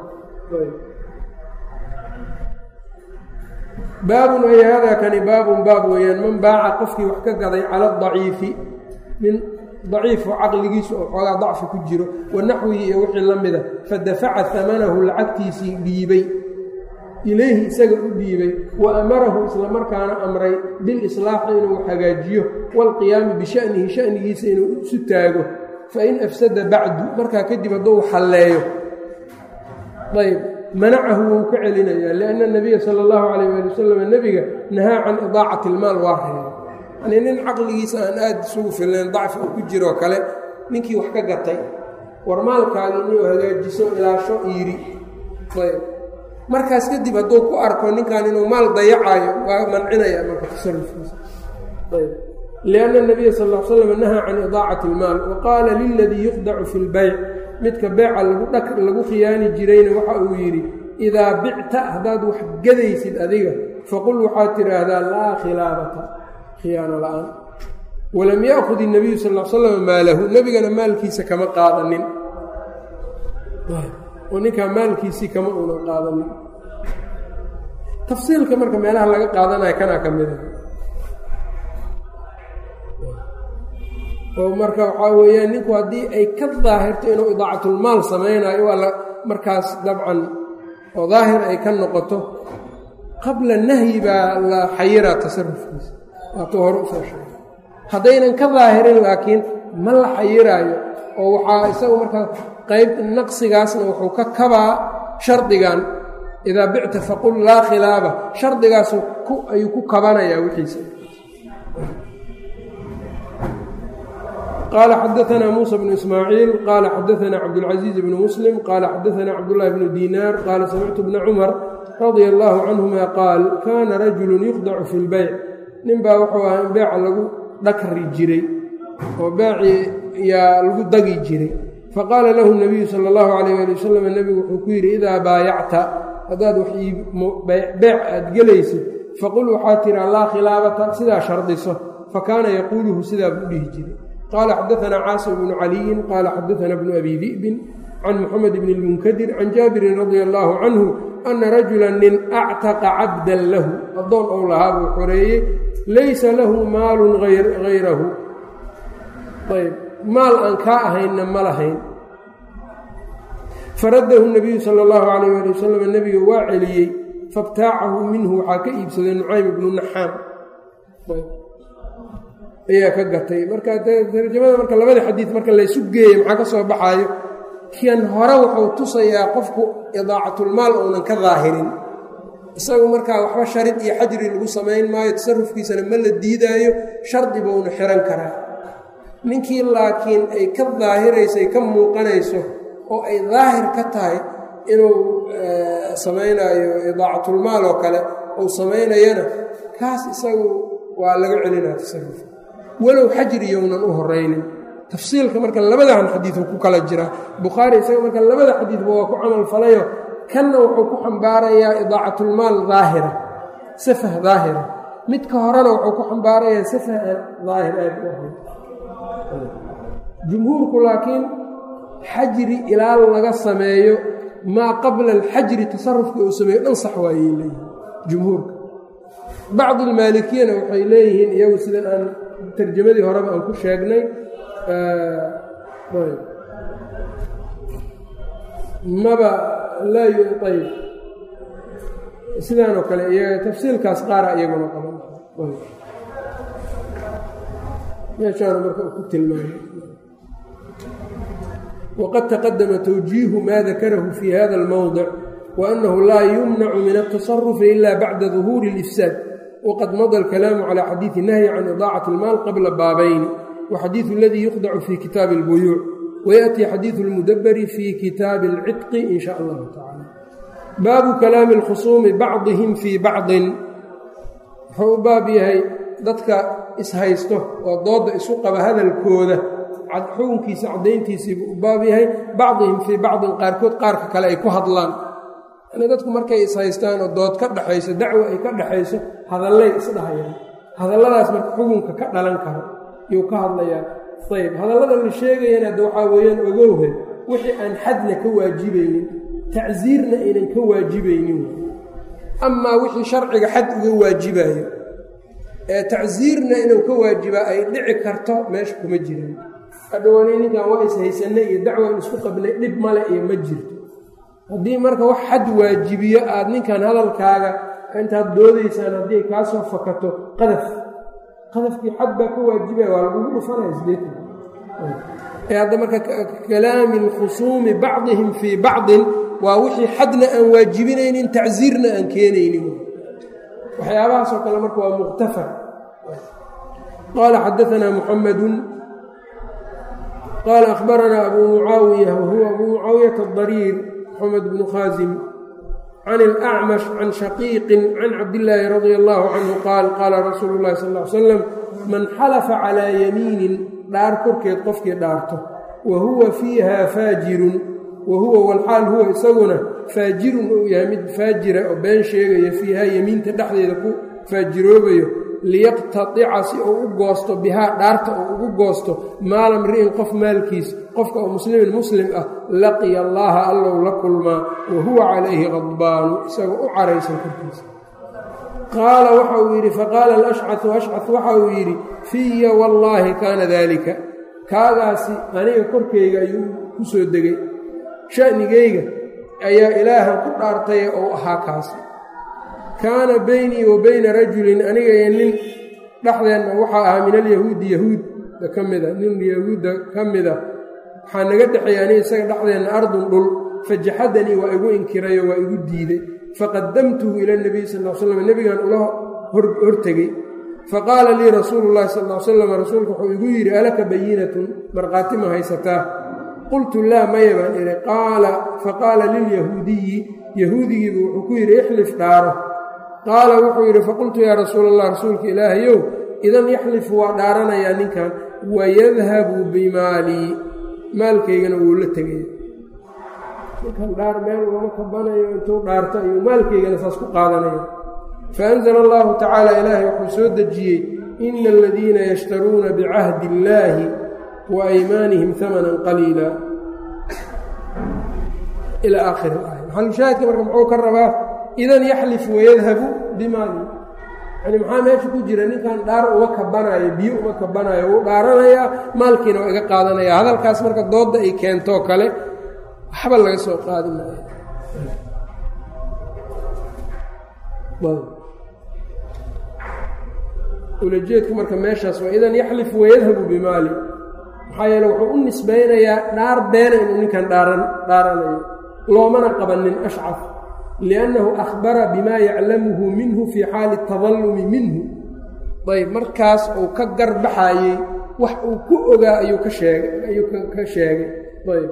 baabun ay haadaa kani baabun baab weeyaan man baaca qofkii wax ka gaday cala adaciifi min daciifo caqligiisu oo xoogaa dacfi ku jiro wa naxwihi iyo wixii la mida fadafaca hamanahu lacagtiisii dhiibay ilayhi isaga u dhiibay wa amarahu isla markaana amray bilislaaxi inuu hagaajiyo waalqiyaami bishanihi shanigiisa inuu isu taago fain afsada bacdu markaa kadib hadduu xalleeyo ayb manacahu wuu ka celinayaa lianna nabiya sala allahu calayh waali wasalam nebiga nahaa can idaacati ilmaal waa reebay yanii nin caqligiisa aan aada isugu filnayn dacfi uu ku jiroo kale ninkii wax ka gatay war maalkaagi inuu hagaajiso ilaasho yidhi ayb markaas kadib hadduu ku arko ninkan inuu maal dayacayo waa mancinaya marka tasarufkiisa ayb lianna nabiya sal l slam nahaa can idaacati ilmaal wa qaala liladii yukhdacu fi lbayc midka beeca lagu khiyaani jirayna waxa uu yidhi idaa bicta haddaad wax gadaysid adiga faqul waxaad tidhaahdaa laa khilaabata khiyaano la-aan walam yaakhud inabiyu sal l slam maalahu nebigana maalkiisa kama qaadanin oo ninkaa maalkiisii kama una qaadanin tafsiilka marka meelaha laga qaadanayo kanaa ka mida oo marka waxaa weeyaan ninku haddii ay ka daahirto inuu idaacatulmaal samaynayo waa la markaas dabcan oo daahir ay ka noqoto qabla nahyi baa la xayiraa tasarufkiisa waatuu hore usoo sheegay haddaynan ka daahirin laakiin ma la xayiraayo oo waxaa isagu markaa qayb naqsigaasna wuxuu ka kabaa shardigan idaa bicta faqul laa khilaaba shardigaasu ayuu ku kabanayaa wixiisa qaala xadaanaa muusa bnu ismaaciil qaala xadaanaa cabdulcaziiz bnu muslim qaala xadaanaa cabdullaahi bnu diinaar qaala samictu bna cumar radia allaahu canhuma qaal kaana rajulun yukhdacu fi lbeyc ninbaa wuxuu ahaa in beeca lagu dhakri jiray oo beecii yaa lagu dagi jiray faqaala lahu nabiyu sala allahu calayh ali wasalam nebigu wuxuu ku yidhi idaa baayacta haddaad wax beec aad gelaysid faqul waxaa tiraa laa khilaabata sidaa shardiso fa kaana yaquuluhu sidaa buu dhihi jiray qaala xadaثna caasim bnu caliyin qaala xadaثna bnu abi di'bin can muxamed bn اlmunkadir can jaabirin radia allahu canhu ana rajula nin actaqa cabdan lahu addoon ou lahaa buu xoreeyey laysa lahu maalun hayrahu ayb maal aan kaa ahaynna ma lahayn faradahu nabiyu sala allahu calayh ali wasalam nebiga waa celiyey fabtaacahu minhu waxaa ka iibsaday nucaym ibnu naxaam ayaa ka gatay marka tarjamada marka labada xadiid marka laysu geeyey maxaa ka soo baxaayo kan hore wuxuu tusayaa qofku idaacatulmaal uunan ka daahirin isagu markaa waxba sharid iyo xajri lagu samayn maayo tasarufkiisana ma la diidaayo shardi buuna xihan karaa ninkii laakiin ay ka daahirayso ay ka muuqanayso oo ay daahir ka tahay inuu samaynayo idaacatulmaal oo kale uu samaynayana kaas isagu waa laga celinaa tasaruf walow xajriyounan u horaynin tafsiilka marka labadan xadiid ku kala jira bukhaari isaga marka labada xadiidba waa ku camal falayo kanna wuxuu ku xambaarayaa idaacatulmaal daahira safah daahira midka horena wuxuu ku xambaarayaa safah daahir aad u ahayd jumhuurku laakiin xajri ilaa laga sameeyo maa qabla alxajri tasarufka uu sameeyo dhan sax waayey leeyihin jumhuurka bacdi almaalikiyana waxay leeyihiin iyagu sida aan tarjamadii horeba aan ku sheegnay maba laa ayb sidaanoo kale iyaga tafsiilkaas qaara iyaguna qaban meeshaanu marka ku tilmaamay waqad taqadama tawjiihu maa dakarahu fi hada almowdic waannahu laa yumnacu min altasarufi ila bacda duhuuri اlifsaad waqad mada alkalaamu calى xadiidi nahyi can idaacati اlmaal qabla baabayni وxadiiث اladii yukhdacu fi kitaabi اlbuyuuc wayaأtii xadiiثu اlmudaberi fi kitaabi اlcitqi in shaء allahu tacala baabu kalaami اlkhusuumi bacضihim fii bacضin wuxuu u baab yahay dadka ishaysto oo dooda isu qaba hadalkooda xukunkiisa caddayntiisiibuu u baab yahay bacضihim fii bacضin qaarkood qaarka kale ay ku hadlaan yani dadku markay ishaystaan oo dood ka dhaxayso dacwo ay ka dhaxayso hadallay isdhahayaan hadalladaas marka xukunka ka dhalan karo yuu ka hadlayaa ayb hadallada la sheegayana hadda waxaa weeyaan ogowhe wixii aan xadna ka waajibaynin tacsiirna aynan ka waajibaynin amaa wixii sharciga xad uga waajibayo ee tacsiirna inuu ka waajibaa ay dhici karto meesha kuma jiraan hadhowanay ninkan waa ishaysanay iyo dacwan isku qabnay dhib male iyo ma jirto haddii marka wax xad waajibiyo aad ninkan hadalkaaga intaad doodaysaan haddii kaa soo fakato qadafkii xad baa ka waajibaya waa lagugu dhufanaya ee hadda marka kalaami alkhusuumi bacdihim fii bacdin waa wixii xadna aan waajibinaynin tacsiirna aan keenaynin waxyaabahaasoo kale marka waa muqtafar qaala xadaanaa muxamadu qaala akhbaranaa abuu mucaawiya wahuwa abuu mucaawiyata adariir moxamed bnu khaasim can اlأcmash can shaqiiqin can cabdillaahi radia allahu canhu qaal qaala rasuulu اllahi sal ly slam man xalafa calaa yamiinin dhaar korkeed qofkii dhaarto wa huwa fiiha faajirun wa huwa walxaal huwa isaguna faajirun uu yahay mid faajira oo been sheegaya fiihaa yemiinta dhexdeeda ku faajiroobayo liyaqtatica si uu u goosto bihaa dhaarta uu ugu goosto maala mri'in qof maalkiis qofka oo muslimin muslim ah laqiya allaaha allow la kulmaa wa huwa calayhi qadbaanu isagoo u caraysan korkiisa qaala waxa uu yidhi faqaala alashcatu ashcat waxa uu yidhi fiya wallaahi kaana daalika kaagaasi aniga korkayga ayuu ku soo degay sha'nigayga ayaa ilaahan ku dhaartay ou ahaa kaasi kaana beynii wa beyna rajulin aniga iyo nin dhexdeenna waxaa ahaa min alyahuudi yahuudda ka mida nin yahuudda ka mida waxaa naga dhexeeyey aniga isaga dhexdeenna ardun dhul fajaxadanii waa igu inkirayo waa igu diiday faqadamtuhu ila nabiy sal l slam nebigan ula hortegey faqaala lii rasuulu llahi sal l slam rasuulku wuxuu igu yidhi alaka bayinatun markhaati ma haysataa qultu laa maya baan idhi faqaala lilyahuudiyi yahuudigiibu wuxuu ku yidhi ixlif dhaaro qaala wuxuu yidhi faqultu yaa rasuula allah rasuulka ilaahayow idan yaxlifu waa dhaaranayaa ninkan wayadhabu bimaalii maalkaygana wuu la tegaya ninkan dhaar meel ugama kabanayo intuu dhaarto ayuu maalkaygana saas ku qaadanaya faanzala allahu tacaala ilaahay wuxuu soo dejiyey ina aladiina yashtaruuna bicahdi illaahi وأymaanihim ثamنا qaliila ilى aakhir اaaya maxalushaahidka marka muxuu ka rabaa idan yaxlif wayadhabu bimaali yani maxaa meesha ku jira ninkan dhaar uma kabanayo biyo uma kabanayo wuu dhaaranayaa maalkiina waa iga qaadanaya hadalkaas marka doodda ay keentoo kale waxba laga soo qaadi maayo ulajeedku marka meeshaas waa idan yaxlif wayadhabu bimaali maxaa yeele wuxuu u nisbaynayaa dhaar beena inuu ninkan dhaaranayo loomana qabanin ashcaf liannahu akhbara bimaa yaclamuhu minhu fii xaali tadallumi minhu ayb markaas uu ka garbaxayey wax uu ku ogaa ayuu ka sheegay ayb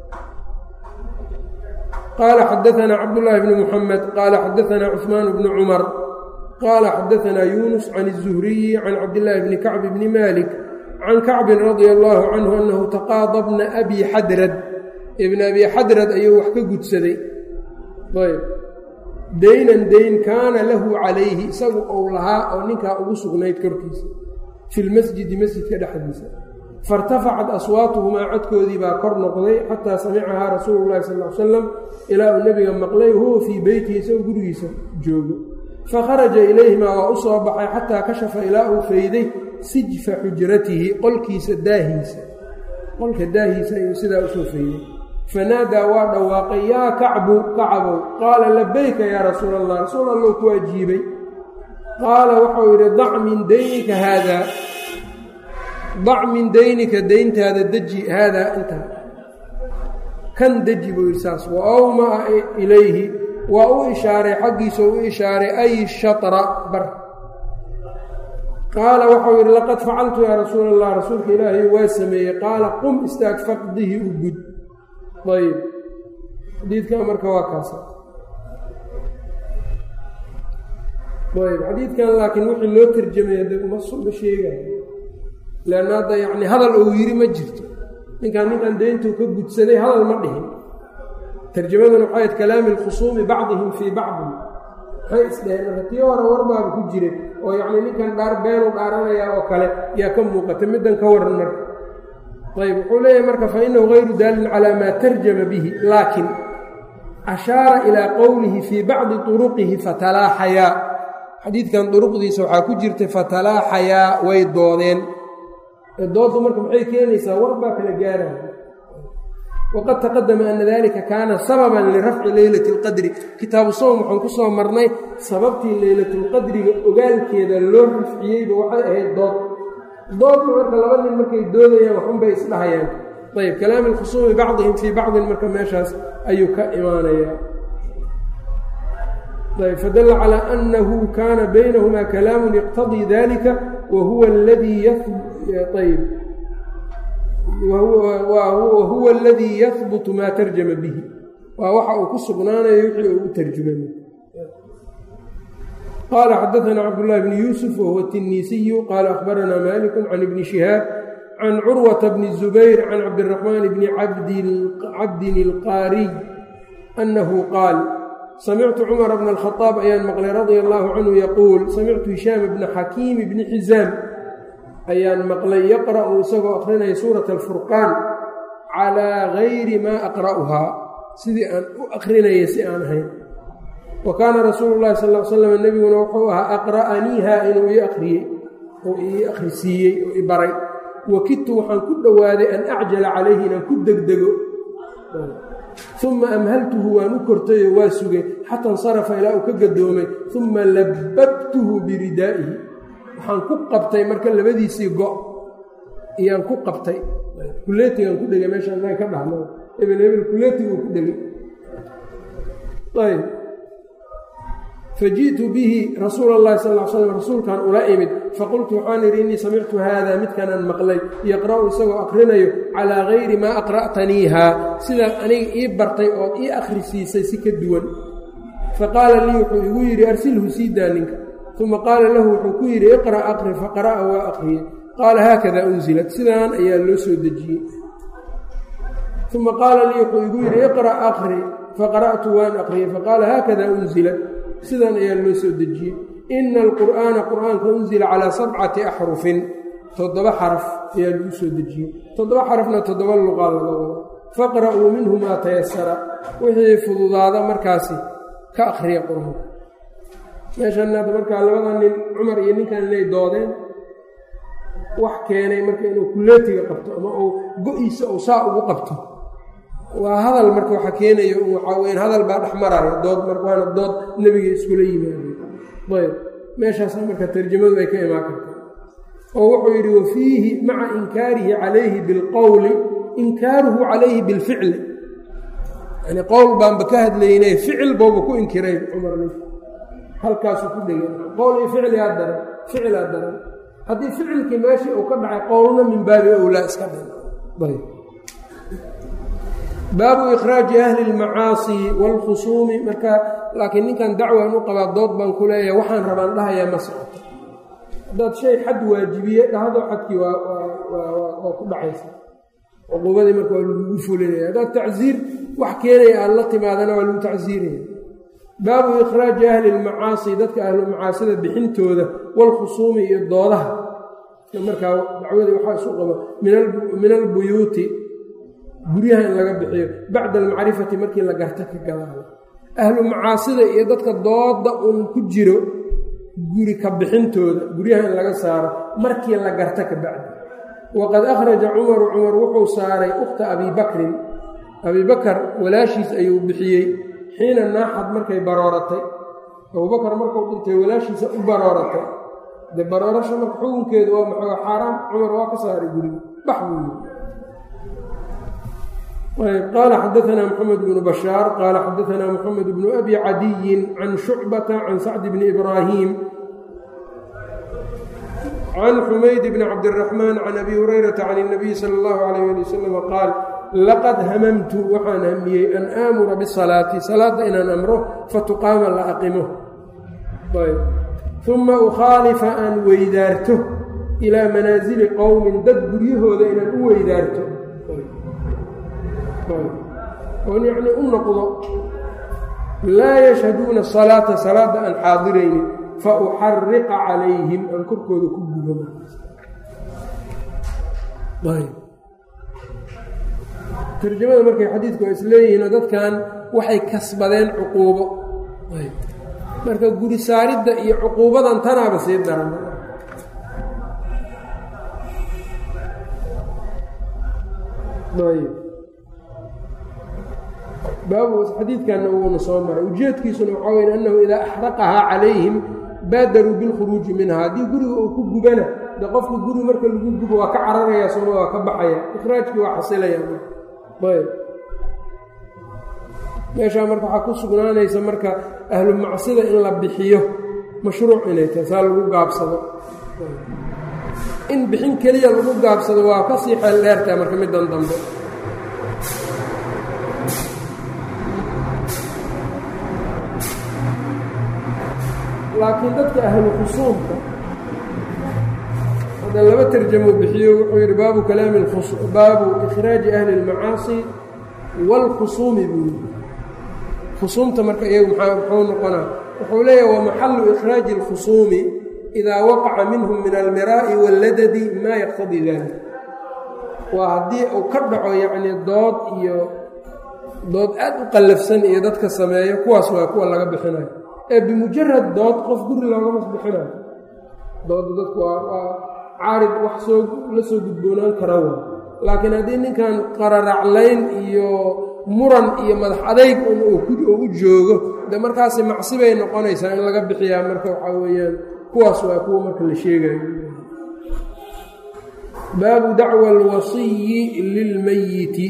qaala xadaanaa cabdullaahi bni muxamed qaala xadaanaa cuثmaan bnu cumar qaala xadaanaa yuunus can الzuhriyi can cabdillaahi bni kacb bni malik can kacbin radia allaahu canhu annahu taqaada bna abi xadrad ibna abi xadrad ayuu wax ka gudsaday ayb daynan dayn kaana lahu calayhi isagu ou lahaa oo ninkaa ugu sugnayd korkiisa fi lmasjidi masjidka dhexdiisa fairtafacat aswaatuhumaa codkoodii baa kor noqday xataa samicahaa rasuulu llahi sal l salam ilaa uu nebiga maqlay huwa fii beytihi isagoo gurigiisa joogo fakharaja ilayhimaa waa u soo baxay xataa kashafa ilaa uu fayday sijfa xujratihi qolkiisa daahiisa qolka daahiisa ayuu sidaa usoo fayday fanaadaa waa dhawaaqay yaa kacbu kacabow qaala labayka yaa rasuula allah rasuul allou ku ajiibay qaala waxau yidhi dac min daynika haadaa dac min daynika dayntaada deji haadaa intaa kan deji buu yidhi saas wa awmaa ilayhi waa u ishaaray xaggiisa u ishaaray ay shatra bar qaala waxau yidhi laqad facaltu yaa rasuula allah rasuulka ilaahay waa sameeyey qaala qum istaag faqdihi u gud ayb xadiidkan marka waa kaasa ayb xadiidkan laakiin wixii loo tarjamaya de ma sheegayo leanna hadda yacni hadal uu yidhi ma jirto ninkan dayntuu ka gudsaday hadal ma dhihin tarjamaduna waxay ahayd kalaami alkhusuumi bacdihim fii bacdin maxay isdheheen marka tii hore warbaaba ku jira oo yacni ninkan dhaar beenu dhaaranayaa oo kale yaa ka muuqata middan ka waran marka ayb wuxuu leeyahay marka fainahu gayru daalin calaa maa tarjama bihi laakin ashaara ilaa qowlihi fii bacdi turuqihi fatalaaxayaa xadiidkan duruqdiisa waxaa ku jirtay fatalaaxayaa way doodeen dooddu marka maxay keenaysaa war baa kala gaaraya waqad taqadama ana dalika kaana sababan lirafci leylati اlqadri kitaabu sowm waxaan ku soo marnay sababtii leylatulqadriga ogaalkeeda loo rafciyeyba waxay ahayd doodka marka laba nin markay doodayaan waxunbay isdhahayaan ayb kalaami alkhusuumi bacdihim fii bacdin marka meeshaas ayuu ka imaanayaa ayb fadalla calaa annahu kaana baynahumaa kalaamun yaqtadii dalika wahuwa aladii yahbutu maa tarjama bihi waa waxa uu ku sugnaanayo wixii uu u tarjumay qaala xadaanaa cabdullaahi bni yuusuf wahuwa tinniisiyu qaala akhbaranaa maaliku can ibni shihaab can curwata bni zubayr can cabdiraxmaan bni cabdin ilqaariy annahu qaal samictu cumara bna alkhadaab ayaan maqlay radia allaahu canhu yaquul samictu hishaam bna xakiim bni xisaam ayaan maqlay yaqra'u isagoo akrinaya suurata alfurqaan calaa gayri maa aqra'uhaa sidii aan u akrinaya si aan ahayn wa kaana rasuulu llahi sal l slam nebiguna wuxuu ahaa aqra'aniiha inuu ii akhriyey oo ii akhrisiiyey oo i baray wakidtu waxaan ku dhowaaday an acjala calayhi inaan ku degdego uma amhaltuhu waan u kortayoo waa sugay xata insarafa ilaa uu ka gadoomay uma labbabtuhu biridaa'ihi waxaan ku qabtay marka labadiisii go' iyaan ku qabtay kuleetigaan ku dhegay meesha annaga ka dhahno ebel kuleetiguu ku dhegay ayb faji'tu bihi rasuula اllahi sal l slam rasuulkan ula imid faqultu waxaan idhi innii samictu haada midkanaan maqlay yaqra'u isagoo akhrinayo calaa gayri maa aqra'taniihaa sidaad aniga ii bartay ood ii akhrisiisay si ka duwan faqaala lii wuxuu igu yidhi arsilhu sii daa ninka uma qaala lahu wuxuu ku yidhi iqra' aqri faqara'a waa akhriyey qaala haakada unzilat sidaan ayaa loo soo dejiyey uma qaala lii wuxuu igu yidhi iqra' aqri faqara'tu waan akhriyey faqaala haakada unzilat sidaan ayaa loo soo dejiyey ina alqur'aana qur'aanka unzila calaa 7 axrufin 7 xaraf ayaa lagu soo dejiyey 7 xarafna 7 luqa laga wado faqra'uu minhu maa tayasara wixii fududaada markaasi ka akhriya qur-aanka meeshan hadda markaa labada nin cumar iyo ninkan inay doodeen wax keenay marka inuu kuleetiga qabto ama uu go-iisa uu saa ugu qabto waa hadal marka waxa keenayo waxaa weyn hadal baa dhex maraya dood marka waana dood nebiga iskula yimaadeen ayb meeshaas marka tarjamadu ay ka imaan kartaa oo wuxuu yidhi wafiihi maca inkaarihi calayhi bilqowli inkaaruhu calayhi bilficli yani qowl baanba ka hadlaynay ficil booba ku inkiray cumar nin halkaasuu ku dhegay qowl iyo ficilaa daran haddii ficilkii meeshii uu ka dhacay qowlna min baabi owlaa iska dhan baabu ikhraaji ahli اlmacaasi wاlkhusuumi marka laakiin ninkan dacwan u qabaa dood baan ku leeyahay waxaan rabaan dhahayaa ma socoto haddaad shay xad waajibiye dhahdo xadkii waa ku dhacaysa cuquubadii marka waa lagugu fulinaya haddaad tacsiir wax keenaya aad la timaadana waa lagu tacsiiraya baabu ikhraaji ahli اlmacaasi dadka ahlumacaasida bixintooda wاlkhusuumi iyo doodaha markaa dacwadii waxaa isu qaba min albuyuuti guryaha in laga bixiyo bacda almacrifati markii la garta ka gadaalo ahlu macaasida iyo dadka dooda uun ku jiro guri ka bixintooda guryaha in laga saaro markii la garta ka bacdi waqad akhraja cumar wuxuu saaray ukhta abibakrin abibakar walaashiis ayuu bixiyey xiina naaxad markay barooratay abubakar markuu dhintay walaashiisa u barooratay dee baroorasha marka xukunkeedu waa maxaa xaaraam cumar waa ka saaray guriga bax buu qال xdثna محمد بن بشhاaر qال xdثna محمد بن أbي عadي عن شعبة عن سعد بن إبراهيم عن حمayd بن cabدالرحمن عن أbي هريرة عن النبي sلى الله عليه لي وسلم qاaل لqad hmمت waxaan hmiyey أn آmura bالصلاaةi salaada inaan amro fatuqaama la aqimo ثuma أkhاalifa aan weydaarto إilىa manaaزili qowmi dad guryahooda inaan u weydaarto oon yacni u noqdo laa yashhaduuna salaata salaada aan xaadiraynin fa uxariqa calayhim aan korkooda ku gubo tarjamada markay xadiidku waa isleeyihiinoo dadkan waxay kasbadeen cuquubo marka guri saaridda iyo cuquubadan tanaaba sii daran baabu xadiidkanna wuuna soo maray ujeedkiisuna waxaa weyn annahu idaa axraqahaa calayhim baadaruu bilkhuruuji minha haddii guriga uu ku gubana dee qofka guri marka lagu gubo waa ka cararaya sooma waa ka baxaya ikhraajkii waa xasilaya ayb meeshaa marka waxaa ku sugnaanaysa marka ahlu macsida in la bixiyo mashruuc inay tahay saa lagu gaabsado in bixin keliya lagu gaabsado waa ka sii xeel dheertaha marka middan dambe laakiin dadka ahlu khusuumka hadda laba tarjamo bixiyo wuxuu yidhi baabu ikhraaji ahli اlmacaasi wاlkhusuumi buu yidhi khusuumta marka iyagu muxuu noqonaa wuxuu leeyahay wamaxalu ikhraaji اlkhusuumi idaa waqaca minhum min almiraa'i wاlladadi maa yaqtadii dalik waa haddii uu ka dhaco yacnii dood aad u qallafsan iyo dadka sameeyo kuwaas waa kuwa laga bixinayo ee bimujarad dood qof guri loogama bixinayo dooda dadku waa caarid wax la soo gudboonaan kara wa laakiin haddii ninkan qararaclayn iyo muran iyo madax adayg oo u joogo de markaasi macsi bay noqonaysaa in laga bixiyaa marka waxaa weeyaan kuwaas waa kuwa marka la sheegayo baabu dacwa alwasiyi lilmayiti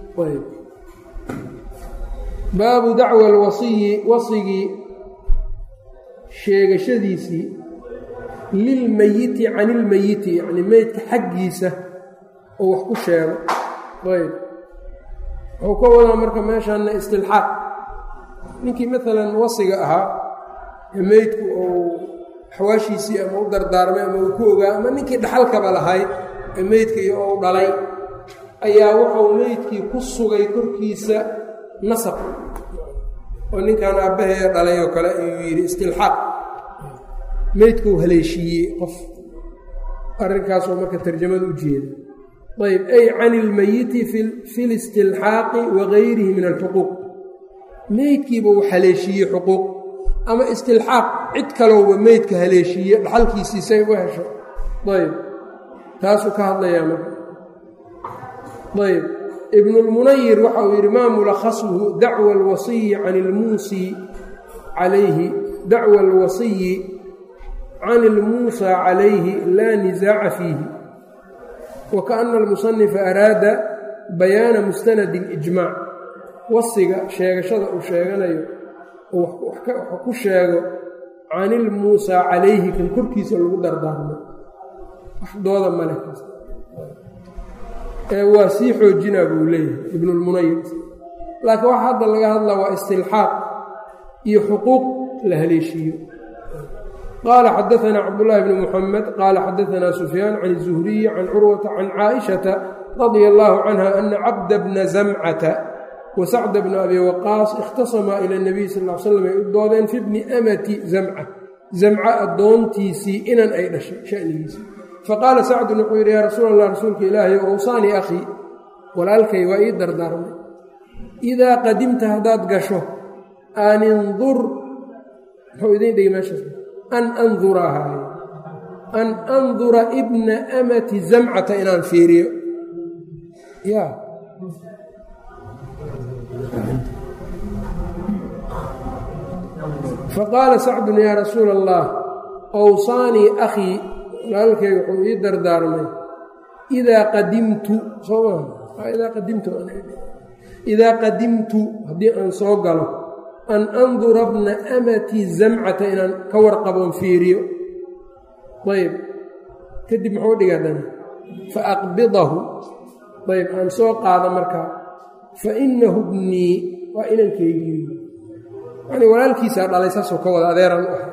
baabu dacwa alwasiyi wasigii sheegashadiisii lilmeyiti can ilmeyiti yacni meydka xaggiisa oo wax ku sheego ayb wuxuu ka wadaa marka meeshaanna istilxaaq ninkii maalan wasiga ahaa ee meydku uu xawaashiisii ama u dardaarmay ama uu ku ogaa ama ninkii dhaxalkaba lahay ee meydka iyo ou dhalay ayaa wuxuu meydkii ku sugay korkiisa nasab oo ninkan aabbahee dhalay oo kale ayuu yidhi istilxaaq meydkuu haleeshiiyey qof arrinkaasoo marka tarjamada u jeeda ayb ay can ilmayiti fi listilxaaqi wagayrihi min alxuquuq meydkiiba uu haleeshiiyey xuquuq ama istilxaaq cid kalowba meydka haleeshiiye dhaxalkiisiisay u hesho ayb taasuu ka hadlayaa marka ayb ibnulmunayir waxa uu yidhi maa mulakhasuhu dacwa alwasiyi can ilmuusi calayhi dacwa alwasiyi can ilmuusaa calayhi laa nisaaca fiihi wakaana almusanifa araada bayaana mustanadi اlijmaac wasiga sheegashada uu sheeganayo oo wax ku sheego can ilmuusaa calayhi kan korkiisa lagu dardaarmo wax dooda male waa sii xoojinaa buu leeyahay ibnulmunayir laakiin waxa hadda laga hadlaa waa istilxaaq iyo xuquuq la haleeshiiyo qaala xadaanaa cabdullaahi bni muxamed qaala xadaanaa sufyaan can الzuhriyi can curwata can caaishata radia allaahu canha ana cabda bna zamcata wa sacda bna abi waqaas ikhtasamaa ila اnabiy sal l slam ay u doodeen fi bni amati zamca addoontiisii inan ay dhashay shanigiisa faqaala sacdun wuxuu yidhi yaa rasuul allah rasuulka ilaahay owsaanii akhii walaalkay waa ii dardaarmay idaa qadimta haddaad gasho an indur muxuu idiin dhigi meeshaas an andura ibna amati zamcata inaan fiiriyo ya faqaala sacdun yaa rasuula allah owsaanii akhii walaalkay wuxuu ii dardaarmay idaa qadimtu soo maa idaa qadimtu haddii aan soo galo an andura bna amati zamcata inaan ka warqaboon fiiriyo ayb kadib muxuu dhiga dana fa aqbidahu ayb aan soo qaado markaa fa inahu bnii waa inankaygiiy yani walaalkiisaa dhalay saasoo ka wada adeeran u ah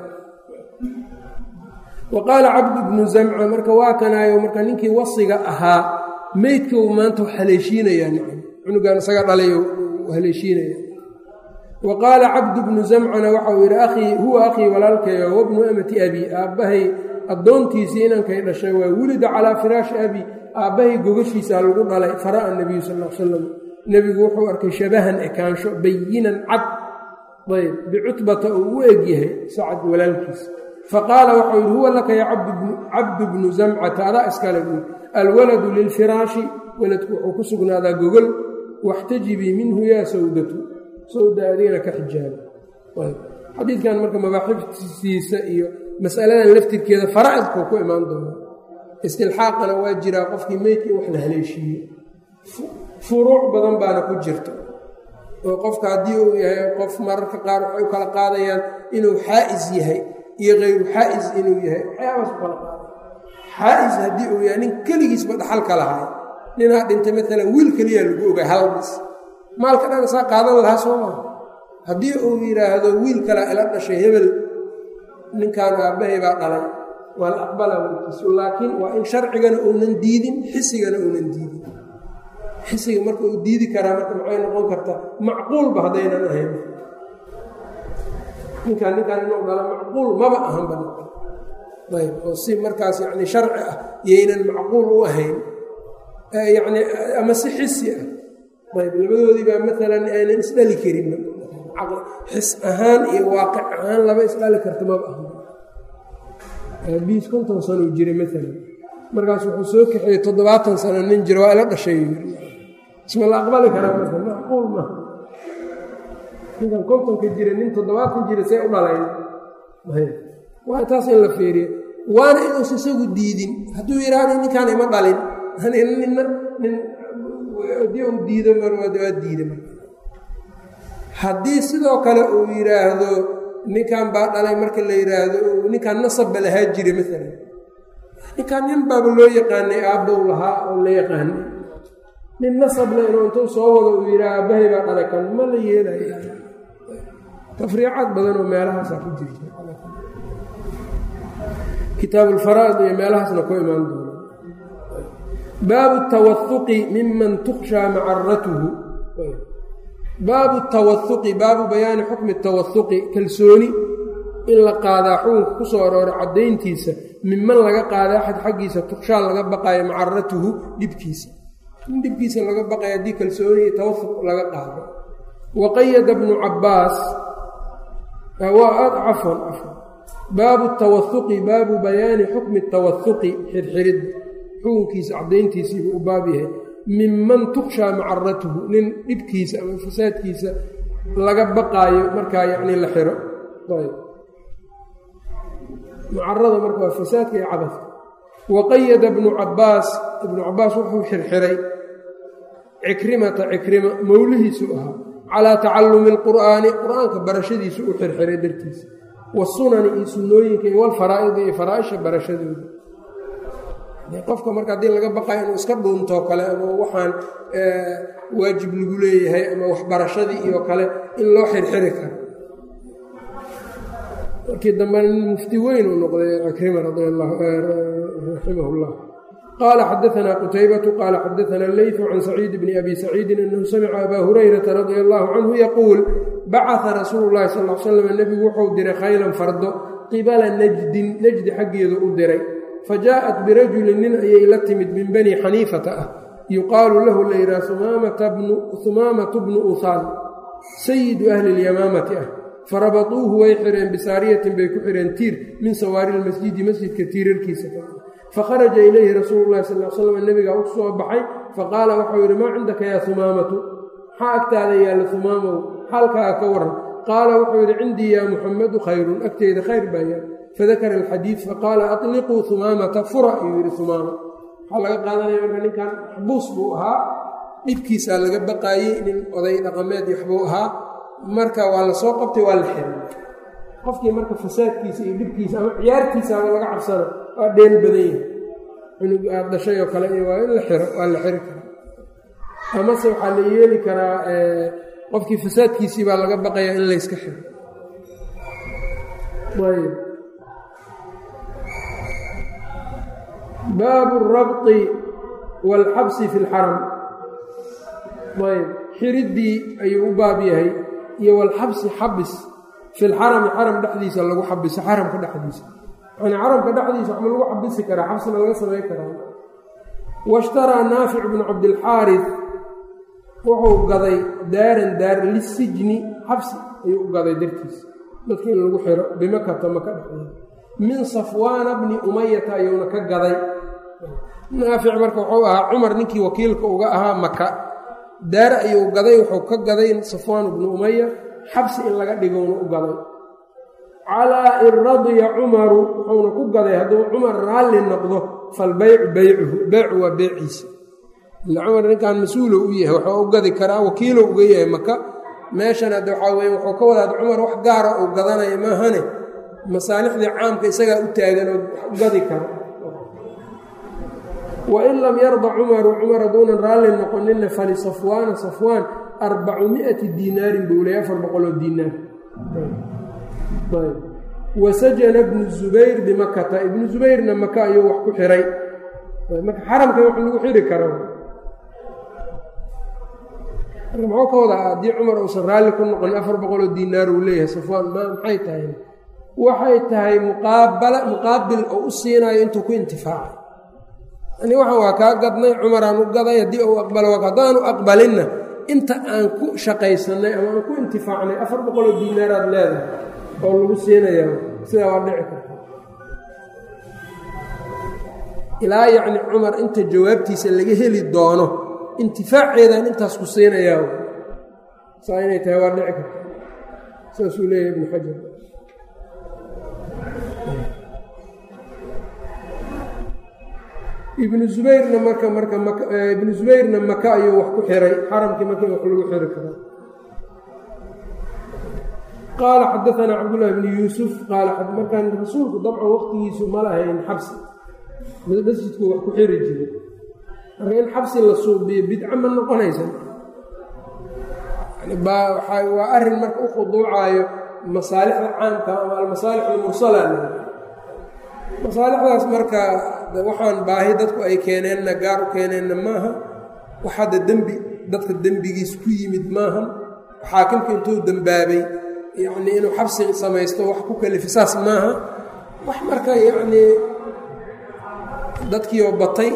wa qaala cabdu bnu zamca marka waa kanaayo marka ninkii wasiga ahaa meydka uu maanta haleeshiinayaa cunugan isaga dhalay haleeshiinaya wa qaala cabdu bnu zamcana waxa uu yidhi akhii huwa akhii walaalkeeyo wabnu amati abi aabbahay addoontiisii inankay dhashay waa wulida calaa firaashi abi aabbahay gogashiisaa lagu dhalay fara'a nabiyu sal l salam nebigu wuxuu arkay shabahan ekaansho bayinan cad ayb bicutbata uu u egyahay sacad walaalkiisa faqaala waxau yidhi huwa laka ya cabdu bnu zamcata adaa iskale buui alwaladu lilfiraashi waladku wuxuu ku sugnaadaa gogol waxtajibii minhu yaa sawdatu sawda adigana ka xijaaba xadiidkan marka mabaaxiftiisa iyo masaladan laftirkeeda faraa'idkuu ku imaan doona istilxaaqana waa jiraa qofkii meydkii wax la haleeshiiye furuuc badan baana ku jirta oo qofka haddii uu yahay qof mararka qaar waxay u kala qaadayaan inuu xaa'is yahay iyo hayru xaa'is inuu yahay waxyaabaas u kala qaada xaa'is haddii uu yahay nin keligiisba dhaxalka lahay ninaa dhintay maalan wiil keliyaa lagu ogay halbis maalka dhan isaa qaadan lahaa soo maa haddii uu yidhaahdo wiil kalaa ila dhashay hebel ninkaan aabbahay baa dhalay waa la aqbala warkiisu laakiin waa in sharcigana uunan diidin xisigana uunan diidin xisiga marka uu diidi karaa marka maxay noqon kartaa macquulba haddaynan ahayn ninkaan inuu dhalo macquul maba ahanba ayb oo si markaas yani sharci ah yaynan macquul u ahayn yani ama si xisi ah ayb labadoodii baa maalan aynan isdhali karin xis ahaan iyo waaqic ahaan laba isdhali karta maba ahan aabihiis 50 sano u jiray maalan markaas wuxuu soo kaxeeyey 70 sano nin jira waa ila dhashay isma la aqbali karaa marka macquul ma ninkan 50 ka jira nin 70 jira say u dhalayeen waa taas in la fiiriyo waana inuusan isagu diidin hadduu yidhaahdo ninkaan ima dhalin nin haddii uu diido waa diida marka haddii sidoo kale uu yidhaahdo ninkan baa dhalay marka la yidhaahdo ninkaan nasabba lahaa jira maalan ninkaan nin baaba loo yaqaanay aabbow lahaa oo la yaqaanay nin nasable inuu intuu soo wado uu yidhaha aabbahay baa dhalay kan ma la yeelayo tafriicaad badan oo meelahaasaa ku jirta kitaabulfaraa'id iyo meelahaasna ku imaan doona baabu tawahuqi miman tukhshaa macaratuhu baabu tawahuqi baabu bayaani xukmi tawahuqi kalsooni in la qaadaa xukunka ku soo arooray caddayntiisa minman laga qaada axad xaggiisa tukshaa laga baqaayo macaratuhu dhibkiisa in dhibkiisa laga baqayo haddii kalsooni iyo tawafuq laga qaado waqayada bnu cabbaas cafwan baabu tawahuqi baabu bayaani xukmi tawahuqi xirxiridda xukunkiisa caddayntiisiibuu u baab yahay minman tukshaa macaratuhu nin dhibkiisa ama fasaadkiisa laga baqaayo markaa yacni la xiro ayb macarada marka waa fasaadka iyo cabadka waqayada ibnu cabbaas wuxuu xirxiray cikrima mowlihiisu ahaa calaa tacallumi alqur'aani qur-aanka barashadiisu u xirxiray dartiisa wasunani iyo sunnooyinka iyo walfaraa'idi iyo faraaisha barashadooda qofka marka haddii laga baqayo inuu iska dhuuntoo kale ama waxaan waajib lagu leeyahay ama waxbarashadii iyo kale in loo xirxiri karo markii dambena nin mufti weyn uu noqday cikrima raximah llah qaala xadaanaa qutaybatu qaala xadaanaa leytu can saciid bni abi saciidin anahu samica abaa hurayrata radia allahu canhu yaquul bacaa rasuulu llahi sal l slam nebigu wuxuu diray khaylan fardo qibala najdin najdi xaggeedu u diray fajaءat birajulin nin ayay la timid min bani xaniifata ah yuqaalu lahu la yidhaha humaamatu bnu uhaal sayidu ahli اlyamaamati ah farabaduuhu way xireen bisaariyatin bay ku xireen tiir min sawaari lmasjidi masjidka tiirarkiisa fakharaja ilayhi rasuulu llahi sal l slam nebigaa u soo baxay faqaala waxau yidhi maa cindaka yaa humaamatu maxaa agtaada yaalla humaamow xaalkaaga ka waran qaala wuxuu yidhi cindii yaa muxamadu khayrun agteyda khayr baa yaal fadakara alxadiid faqaala atliquu humaamata fura ayuu yidhi humaama waxaa laga qaadanaya marka ninkan maxbuus buu ahaa dhibkiisaa laga baqaayey nin oday dhaqameed waxbuu ahaa marka waa la soo qabtay waa la xiray qofkii marka fasaadkiisa iyo dhibkiisa ama ciyaartiisaaba laga cabsana waa dheel badan yahay cunug aad dhashay oo kale iyo waa in la xiro waa la xiri karaa amase waxaa la yeeli karaa qofkii fasaadkiisii baa laga baqayaa in layska xiro ayb baabu alrabطi waalxabsi fi اlxaram ayb xiriddii ayuu u baab yahay iyo walxabsi xabis fi lxarami xaram dhexdiisa lagu xabiso xaramka dhexdiisa yani xaramka dhexdiisa waxma lagu xabisi karaa xabsina laga samayn karaa washtaraa naafic bnu cabdilxaaris wuxuu gaday daar lisijni xabsi ayuu u gaday dartiisa dadka in lagu xiro bimakata maka dhexdeeda min safwaana bni umayata ayuuna ka gaday naafic marka wuxuu ahaa cumar ninkii wakiilka uga ahaa maka daar ayuu gaday wuxuu ka gaday safwaan bnu umaya xabsi in laga dhigowna u gaday calaa in radiya cumaru wuxuuna ku gaday hadduu cumar raalli noqdo falbaycu baycuhu beycu waa beeciisa ila cumar ninkan mas-uulo u yahay waxuu u gadi karaa wakiilo uga yahay maka meeshan hadde waxaa weye wuxuu ka wadaad cumar wax gaara uu gadanaya maahane masaalixdii caamka isagaa u taagan oo wax u gadi karo wain lam yarda cumaru cumar hadduunan raalli noqonina falisafwaana safwaan 400 diinaarin buu leeyay 400 diinaar wasajana ibnu zubayr bimakata ibnu zubayrna maka ayuu wax ku xiray marka xaramka wax lagu xiri karo muxuu ka wadaa haddii cumar uusan raalli ku noqon 400 diinaar uu leeyahay safwaan maxay tahay waxay tahay muqaabil oo u siinayo intuu ku intifaacay yani waxaan waa kaa gadnay cumaraan u gaday haddii uu aqbalo haddaanu aqbalinna inta aan ku shaqaysannay ama aan ku intifaacnay 400 diinaaraad leedahay oo lagu siinayaa sidaa waa dhici karta ilaa yacni cumar inta jawaabtiisa laga heli doono intifaaceedaan intaas ku siinayaa saa inay tahay waa dhici karta saasuu leeyahay ibnu xajar ibnu zubayrna maka ayuu wax ku xiray xaramkii marka wax lagu xiri karaa qaala xadaanaa cabdullaahi bni yuusuf qaala markaan rasuulku dabcan waqtigiisu ma lahayn xabsi masjidku wax ku xiri jiray marka in xabsi la suubiyo bidca ma noqonaysa waa arrin marka u khuduucaayo masaalixda caamka ama almasaalix almursala masaalixdaas marka waxaan baahi dadku ay keeneenna gaar u keeneenna maaha wax hadda dadka dembigiis ku yimid maaha xaakimka intuu dembaabay yacnii inuu xabsi samaysto wax ku kalifa saas maaha wax marka yacnii dadkiioo batay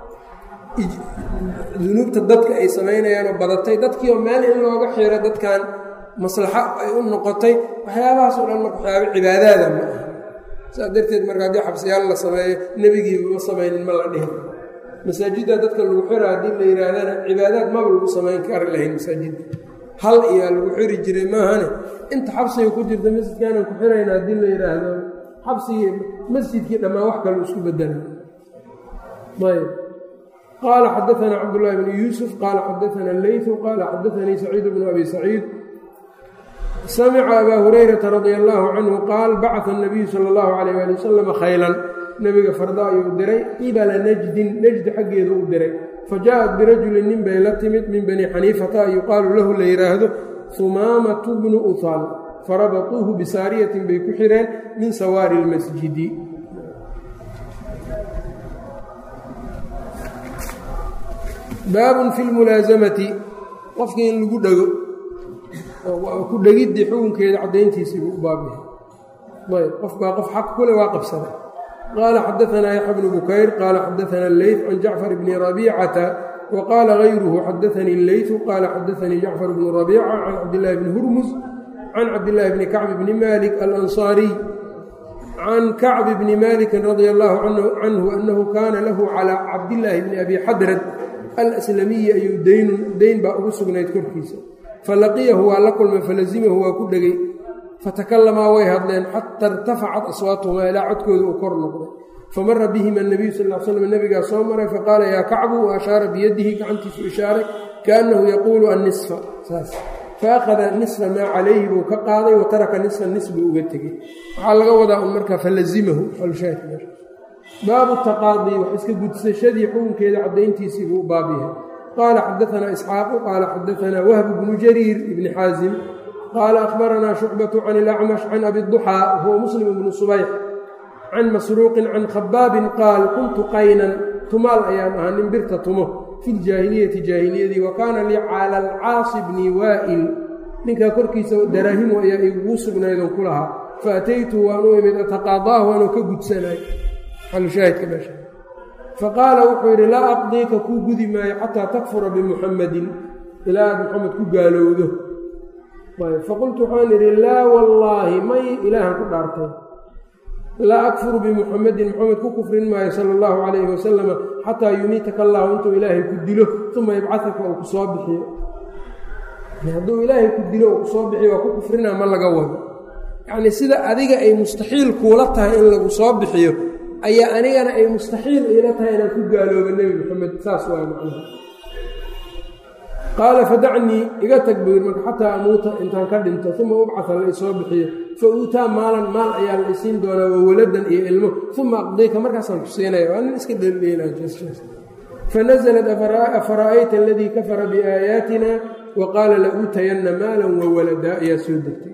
dunuubta dadka ay samaynayaanoo badatay dadkiioo meel in looga xiro dadkan maslaxo ay u noqotay waxyaabahaas oo dhan marka waxyaaba cibaadaada ma aha saas darteed marka haddii xabsiyaal la sameeyo nebigiiba ma samaynin ma la dhihin masaajidda dadka lagu xira haddii la yidhaahdana cibaadaad maba lagu samayn kari lahayn masaajidda hal iyaa lagu xiri jiray maahane inta xabsiga ku jirta masjidkaanan ku xirayna haddii la yidhaahdo xabsigii masjidkii dhammaan wax kale isku bedela ayb qaala xadaanaa cabdullaahi bnu yuusuf qaala xadaana leytu qaala xadaanii saciid bnu abi saciid samica abaa hurayrata radia allaahu canhu qaal bacata anabiyu sala allahu calayh waali wasalam khaylan nebiga farda ayuu diray qibala najdin najdi xaggeeda u diray fa jaaءat birajulin nin bay la timid min bani xaniifata yuqaalu lahu la yidhaahdo humaamatu bnu uhaal farabatuuhu bisaariyatin bay ku xireen min sawaari اlmasjidi baabun fi lmulaasamati qofkii in lagu dhego ku dhegiddii xukunkeeda caddayntiisii buu u baabyahay ayb qof baa qof xaq kule waa qabsada qaala xadaanaa yaxya bnu bukayr qaala xadaana leyt can jacfar bni rabiicata wa qaala gayruhu xadaanii leytu qaala xadaanii jacfar bnu rabiica can cabdillaahi bni hurmus can cabdillaahi bni kacbi bni malik alansaariy can kacbi bni malikin radia allaahu canhu annahu kaana lahu calaa cabdillaahi bni abi xadrad alaslamiyi ayuu deyn baa ugu sugnayd korkiisa falaqiyahu waa la kulmay falazimahu waa ku dhegay fatakalamaa way hadleen xata irtafacat aswaatuhumaa ilaa codkooda uu kor noqday famara bihima anabiyu sal l slam nebigaa soo maray faqaala yaa kacbu wa ashaara biyadihi gacantiisu ishaaray kaannahu yaquulu annisfa saas faakhada nisfa maa calayhi buu ka qaaday wa taraka nisfa nis buu uga tegey waxaa laga wadaa un markaa falazimahu baabu taqaadii wax iska gudsashadii xukunkeeda caddayntiisii buu u baab yahay qaala xadaanaa isxaaqu qaala xadaanaa wahb bnu jariir ibni xaasim qaala akhbaranaa shucbatu can ilacmash can abiduxaa huwa muslim bnu subayx can masruuqin can khabaabin qaal kuntu qaynan tumaal ayaan ahaa nin birta tumo fi ljaahiliyati jaahiliyadii wa kaana lii cala alcaasi bni waa'il ninkaa korkiisa daraahimu ayaa iguu sugnaydon ku lahaa fa ataytu waan u imid ataqaadaahu waanuu ka gudsanay faqaala wuxuu yidhi laa aqdiika kuu gudi maayo xataa takfura bimuxammadin ilaa aad muxamed ku gaalowdo faqultu waxaan idhi laa wallaahi may ilaahan ku dhaartay laa akfuru bimuxammadin muxamed ku kufrin maayo sala allahu calayhi wasalama xataa yumiitaka allahu intuu ilaahay ku dilo uma yabcadaka uu ku soo bixiyo hadduu ilaahay ku dilo uu ku soo bixiyo waa ku kufrinaa ma laga wado yacnii sida adiga ay mustaxiil kuula tahay in lagu soo bixiyo ayaa anigana ay mustaxiil iila tahay inaan ku gaalooba nebi moxamed saas waa macnaha qaala fadacnii iga tag buu yidhi marka xataa amuuta intaan ka dhinto uma ubcata la isoo bixiyo fa uutaa maalan maal ayaa la isiin doonaa wa waladan iyo ilmo uma aqdiika markaasaan ku siinaya waa nin iska dheeldheelaa fanaزlat afara'ayta aladii kafara biaayaatina wa qaala la uutayanna maalan wa walada ayaa soo degtay